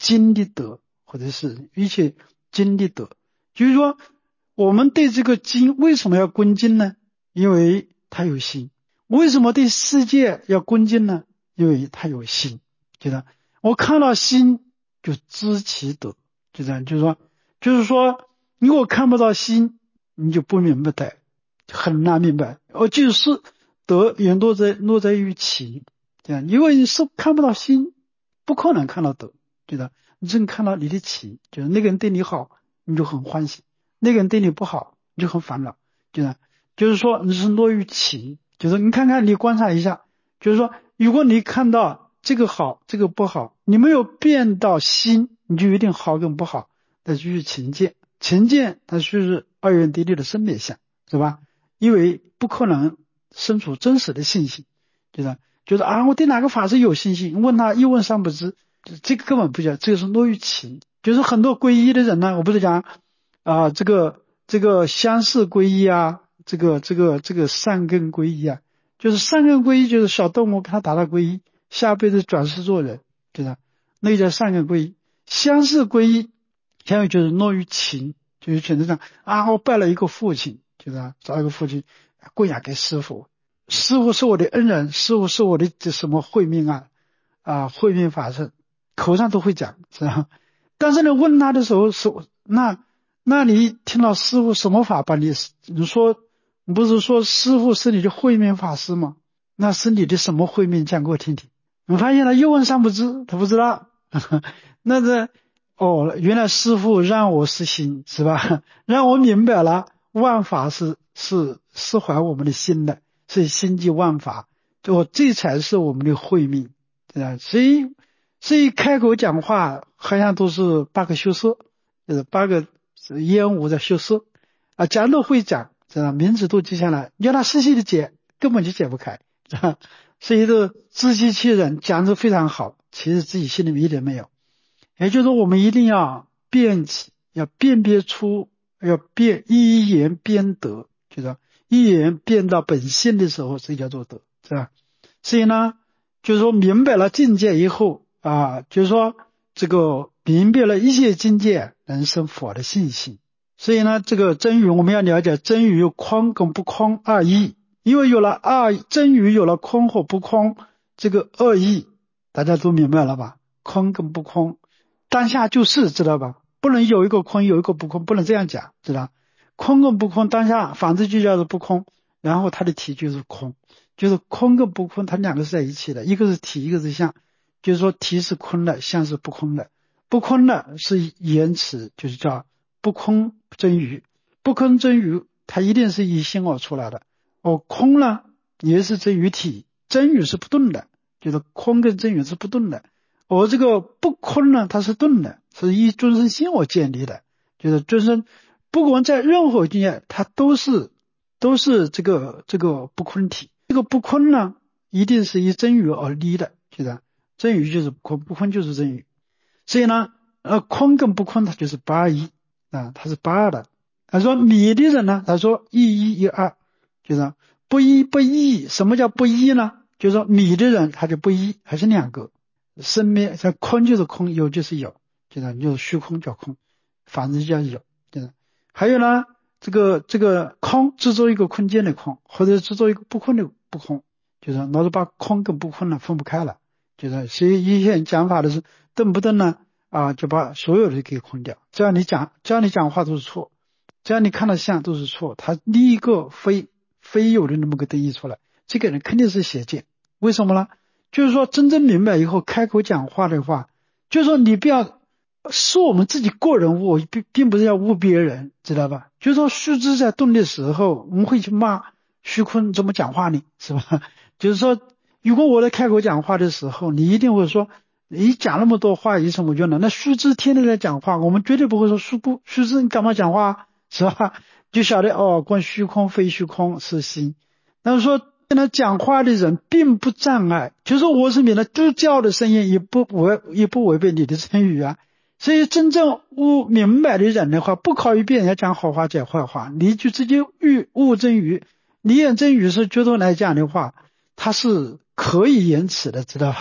经的德，或者是一切经的德。就是说我们对这个经为什么要恭敬呢？因为它有心。为什么对世界要恭敬呢？因为它有心。就这样，我看到心就知其德，就这样，就是说就是说如果看不到心，你就不明白的，很难明白。哦，就是德也落在落在于情，这样，因为你是看不到心，不可能看到德，对的。你只能看到你的情，就是那个人对你好，你就很欢喜；那个人对你不好，你就很烦恼，对的。就是说你是落于情，就是你看看你观察一下，就是说如果你看到这个好这个不好，你没有变到心，你就一定好跟不好，那就是情见。情见它就是二元对立的生灭相，是吧？因为不可能生出真实的信心，就是就是啊，我对哪个法是有信心，问他一问三不知，这个根本不叫，这个是落于情。就是很多皈依的人呢，我不是讲啊，这个这个相似皈依啊，这个这个这个善根皈依啊，就是善根皈依就是小动物跟他达到皈依，下辈子转世做人，就是那个叫善根皈依。相似皈依下面就是落于情，就是选择上啊，我拜了一个父亲，就是找一个父亲供养给师父，师父是我的恩人，师父是我的这什么慧命啊啊慧命法身，口上都会讲，是吧？但是呢，问他的时候是那那你听到师父什么法把你，你说你不是说师父是你的慧命法师吗？那是你的什么慧命讲给我听听。我发现了一问三不知，他不知道。那这哦，原来师父让我是心，是吧？让我明白了万法是是释怀我们的心的，是心即万法，就这才是我们的慧命，对吧？所以所以开口讲话好像都是八个修色，就是八个烟雾在修色啊，讲都会讲，知道名字都记下来，你要他细细的解，根本就解不开，是吧？所以这自欺欺人，讲得非常好，其实自己心里面一点没有。也就是说我们一定要辨起，要辨别出，要辨一言辨德，就是一言辨到本性的时候，这叫做德，是吧？所以呢，就是说明白了境界以后啊，就是说这个明白了一切境界能生佛的信心。所以呢，这个真语我们要了解真语有空跟不空二义，因为有了二真语有了空或不空这个二义，大家都明白了吧？空跟不空当下就是，知道吧？不能有一个空有一个不空，不能这样讲，知道？空跟不空当下反之就叫做不空，然后它的体就是空，就是空跟不空它两个是在一起的，一个是体一个是相，就是说体是空的，相是不空的，不空的是言辞，就是叫不空真语，不空真语它一定是以心而出来的。哦，空呢也是真语体，真语是不动的，就是空跟真语是不动的。而这个不空呢，它是动的，是以尊生心而建立的，就是尊生，不管在任何境界，它都是都是这个这个不空体。这个不空呢，一定是以真语而立的，就是真语就是不空，不空就是真语。所以呢，呃，空跟不空它就是不二一啊，它是不二的。他说迷的人呢，他说一一一二，就是不一不一。什么叫不一呢？就是说迷的人他就不一，还是两个。生灭在空就是空，有就是有，就是就是虚空叫空，反正叫有，就是还有呢，这个这个空制作一个空间的空，或者制作一个不空的不空，就是老是把空跟不空呢分不开了，就是所以一些人讲法的是动不动呢啊就把所有的给空掉，这样你讲这样你讲话都是错，这样你看到相都是错，他立一个非非有的那么个定义出来，这个人肯定是邪见，为什么呢？就是说真正明白以后开口讲话的话，就是说你不要说我们自己个人悟，并并不是要悟别人，知道吧？就是说须知在动的时候，我们会去骂虚空怎么讲话呢，是吧？就是说如果我在开口讲话的时候，你一定会说你讲那么多话有什么用呢？那须知天天在讲话，我们绝对不会说须不须知你干嘛讲话，是吧？就晓得哦，观虚空非虚空是心。那么说跟他讲话的人并不障碍，就是说我是免了猪叫的声音也不违也不违背你的真语啊。所以真正悟明白的人的话，不考虑别人家讲好话讲坏话，你就直接悟悟真语。你言真语是觉得来讲的话，它是可以言辞的，知道吧？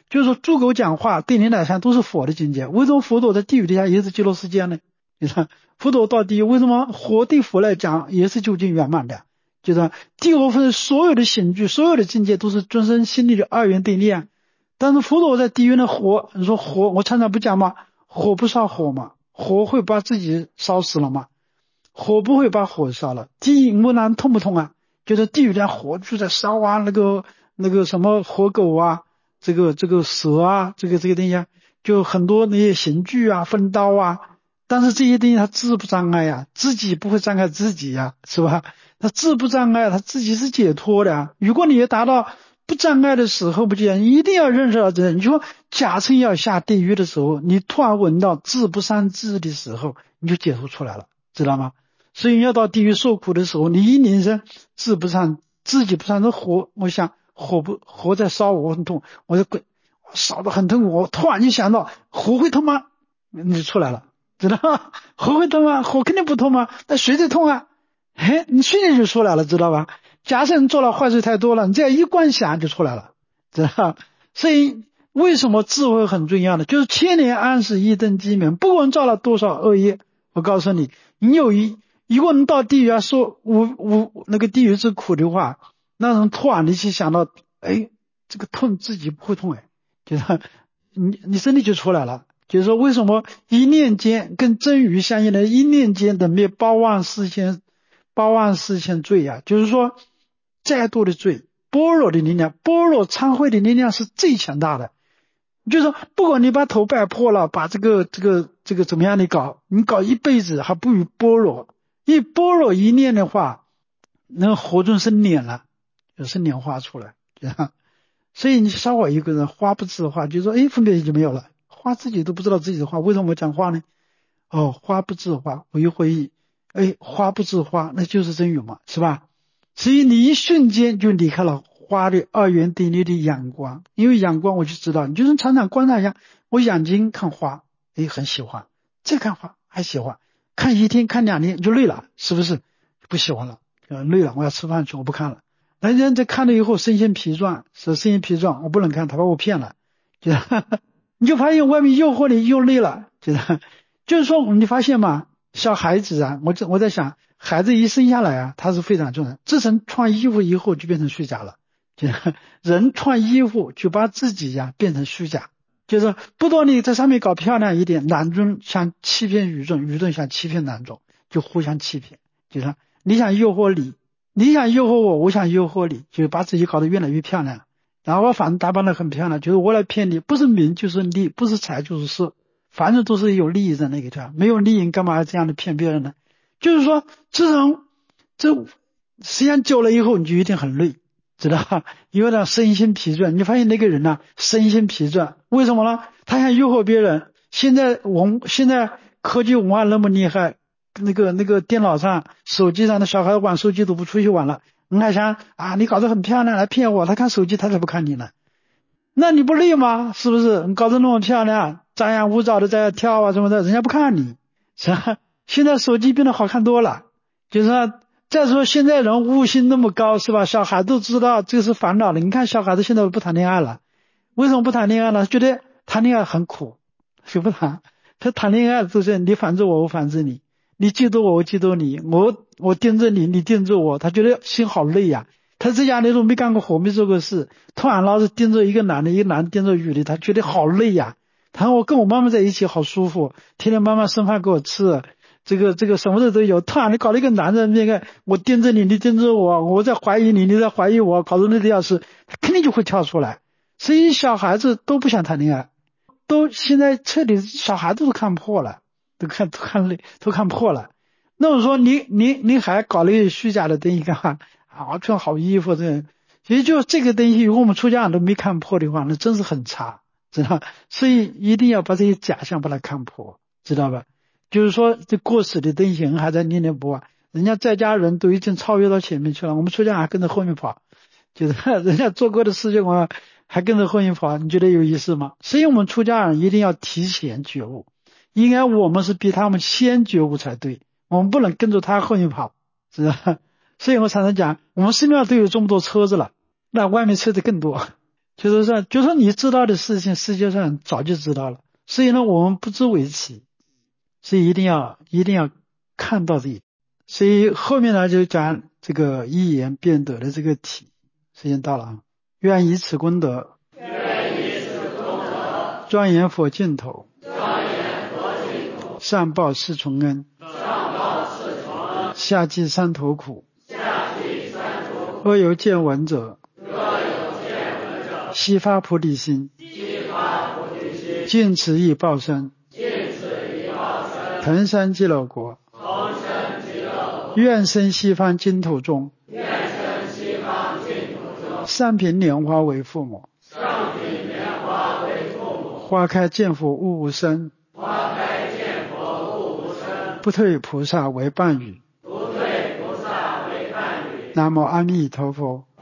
就是说猪狗讲话对你来讲都是佛的境界，为什么佛陀在地狱底下也是极乐世界呢？你看佛陀到地狱，为什么佛对佛来讲也是究竟圆满的？就是地狱分所有的刑具，所有的境界都是众生心里的二元对立啊。但是佛陀在地狱的火，你说火，我常常不讲吗？火不烧火嘛，火会把自己烧死了吗？火不会把火烧了。地狱木兰痛不痛啊？就是地狱的火就在烧啊，那个那个什么火狗啊，这个这个蛇啊，这个这个东西啊，就很多那些刑具啊，分刀啊。但是这些东西它自不障碍呀，自己不会障碍自己呀，是吧？它自不障碍，它自己是解脱的呀。如果你达到不障碍的时候，不见你一定要认识到这。你说假设要下地狱的时候，你突然闻到自不善自的时候，你就解脱出来了，知道吗？所以要到地狱受苦的时候，你一人生自不善，自己不善，这火，我想火不火在烧我很痛，我就滚，烧得很痛苦，我突然就想到火会痛吗？你就出来了，知道吗？火会痛吗？火肯定不痛吗？那水最痛啊！哎，你瞬间就出来了，知道吧？假设你做了坏事太多了，你这样一观想就出来了，知道吧？所以为什么智慧很重要呢？就是千年安适一灯机明，不管造了多少恶业，我告诉你，你有一如果你到地狱啊说无无那个地狱之苦的话，那人突然你去想到，哎，这个痛自己不会痛，哎，就是你你身体就出来了。就是说为什么一念间跟真语相应的，一念间等灭八万四千八万四千罪啊，就是说再多的罪，般若的力量，般若参会的力量是最强大的。就是说不管你把头掰破了，把这个这个这个怎么样的搞，你搞一辈子还不如般若。因为般若一念的话，能活众生脸了，就是脸化出来，这样。所以你烧我一个人花不自化，就说哎，分别就没有了，花自己都不知道自己的话，为什么我讲话呢？哦，花不自化，我一回忆，哎，花不自化，那就是真有嘛，是吧？所以你一瞬间就离开了花的二元对立的阳光，因为阳光我就知道，你就是常常观察一下，我眼睛看花，哎，很喜欢，再看花还喜欢，看一天看两天就累了，是不是？不喜欢了，呃，累了，我要吃饭去，我不看了。人家这看了以后身心疲壮，是身心疲壮，我不能看，他把我骗了，就你就发现外面诱惑你又累了，就是就是说你发现吗？小孩子啊，我我在想，孩子一生下来啊，他是非常重要的。自从穿衣服以后就变成虚假了，就人穿衣服就把自己呀、啊、变成虚假，就是不断地在上面搞漂亮一点，男众想欺骗女众，女众想欺骗男众，就互相欺骗，就是你想诱惑你。你想诱惑我，我想诱惑你，就把自己搞得越来越漂亮，然后我反正打扮得很漂亮，就是我来骗你，不是名就是利，不是财就是色，反正都是有利益在那个地方，没有利益干嘛要这样的骗别人呢？就是说自从这时间久了以后，你就一定很累，知道吧？因为呢身心疲倦，你发现那个人呢身心疲倦，为什么呢？他想诱惑别人，现在文现在科技文化那么厉害。那个那个电脑上手机上的小孩玩手机都不出去玩了，你还想啊你搞得很漂亮来骗我，他看手机他才不看你呢，那你不累吗？是不是？你搞得那么漂亮，张牙舞爪的在跳啊什么的，人家不看你，是吧？现在手机变得好看多了，就是说再说现在人悟性那么高，是吧？小孩都知道这个是烦恼的，你看小孩子现在不谈恋爱了，为什么不谈恋爱呢？觉得谈恋爱很苦，就不谈。他谈恋爱就是你反着我，我反着你。你嫉妒我，我嫉妒你，我我盯着你，你盯着我，他觉得心好累呀、啊。他这家那种没干过活，没做过事，突然老是盯着一个男的，一个男的盯着女的，他觉得好累呀、啊。他说我跟我妈妈在一起好舒服，天天妈妈生饭给我吃，这个这个什么的都有。突然你搞了一个男的，那个我盯着你，你盯着我，我在怀疑你，你在怀疑我，搞得那个要是，他肯定就会跳出来。所以小孩子都不想谈恋爱，都现在彻底小孩子都看破了。都看都看累都看破了，那我说你你你还搞了一个虚假的东西干嘛啊？穿好衣服这，其实就这个东西，如果我们出家人都没看破的话，那真是很差，知道？所以一定要把这些假象把它看破，知道吧？就是说这过时的东西人还在念念不忘，人家在家人都已经超越到前面去了，我们出家还跟着后面跑，就是人家做过的事情我还跟着后面跑，你觉得有意思吗？所以我们出家人一定要提前觉悟。应该我们是比他们先觉悟才对，我们不能跟着他后面跑，是吧？所以我常常讲，我们身边都有这么多车子了，那外面车子更多， 就是说，就说你知道的事情，世界上早就知道了，所以呢，我们不知为奇，所以一定要一定要看到这一，所以后面呢就讲这个一言辩得的这个题，时间到了啊，愿以此功德， 愿以此功德， 庄严佛净土， 庄严佛净土， 上报四重恩， 上报四重恩， 下济三途苦， 下济三途苦， 若有见闻者， 若有见闻者， 悉发菩提心， 悉发菩提心， 尽此一报身， 尽此一报身， 腾生极乐国， 同生极乐国， 愿生西方净土中， 愿生西方净土中， 上品莲花为父母， 上品莲花为父母， 花开见佛悟无生， 花开见佛悟无生， 不退菩萨为伴侣。 不退菩萨为伴侣。 南无阿弥陀佛。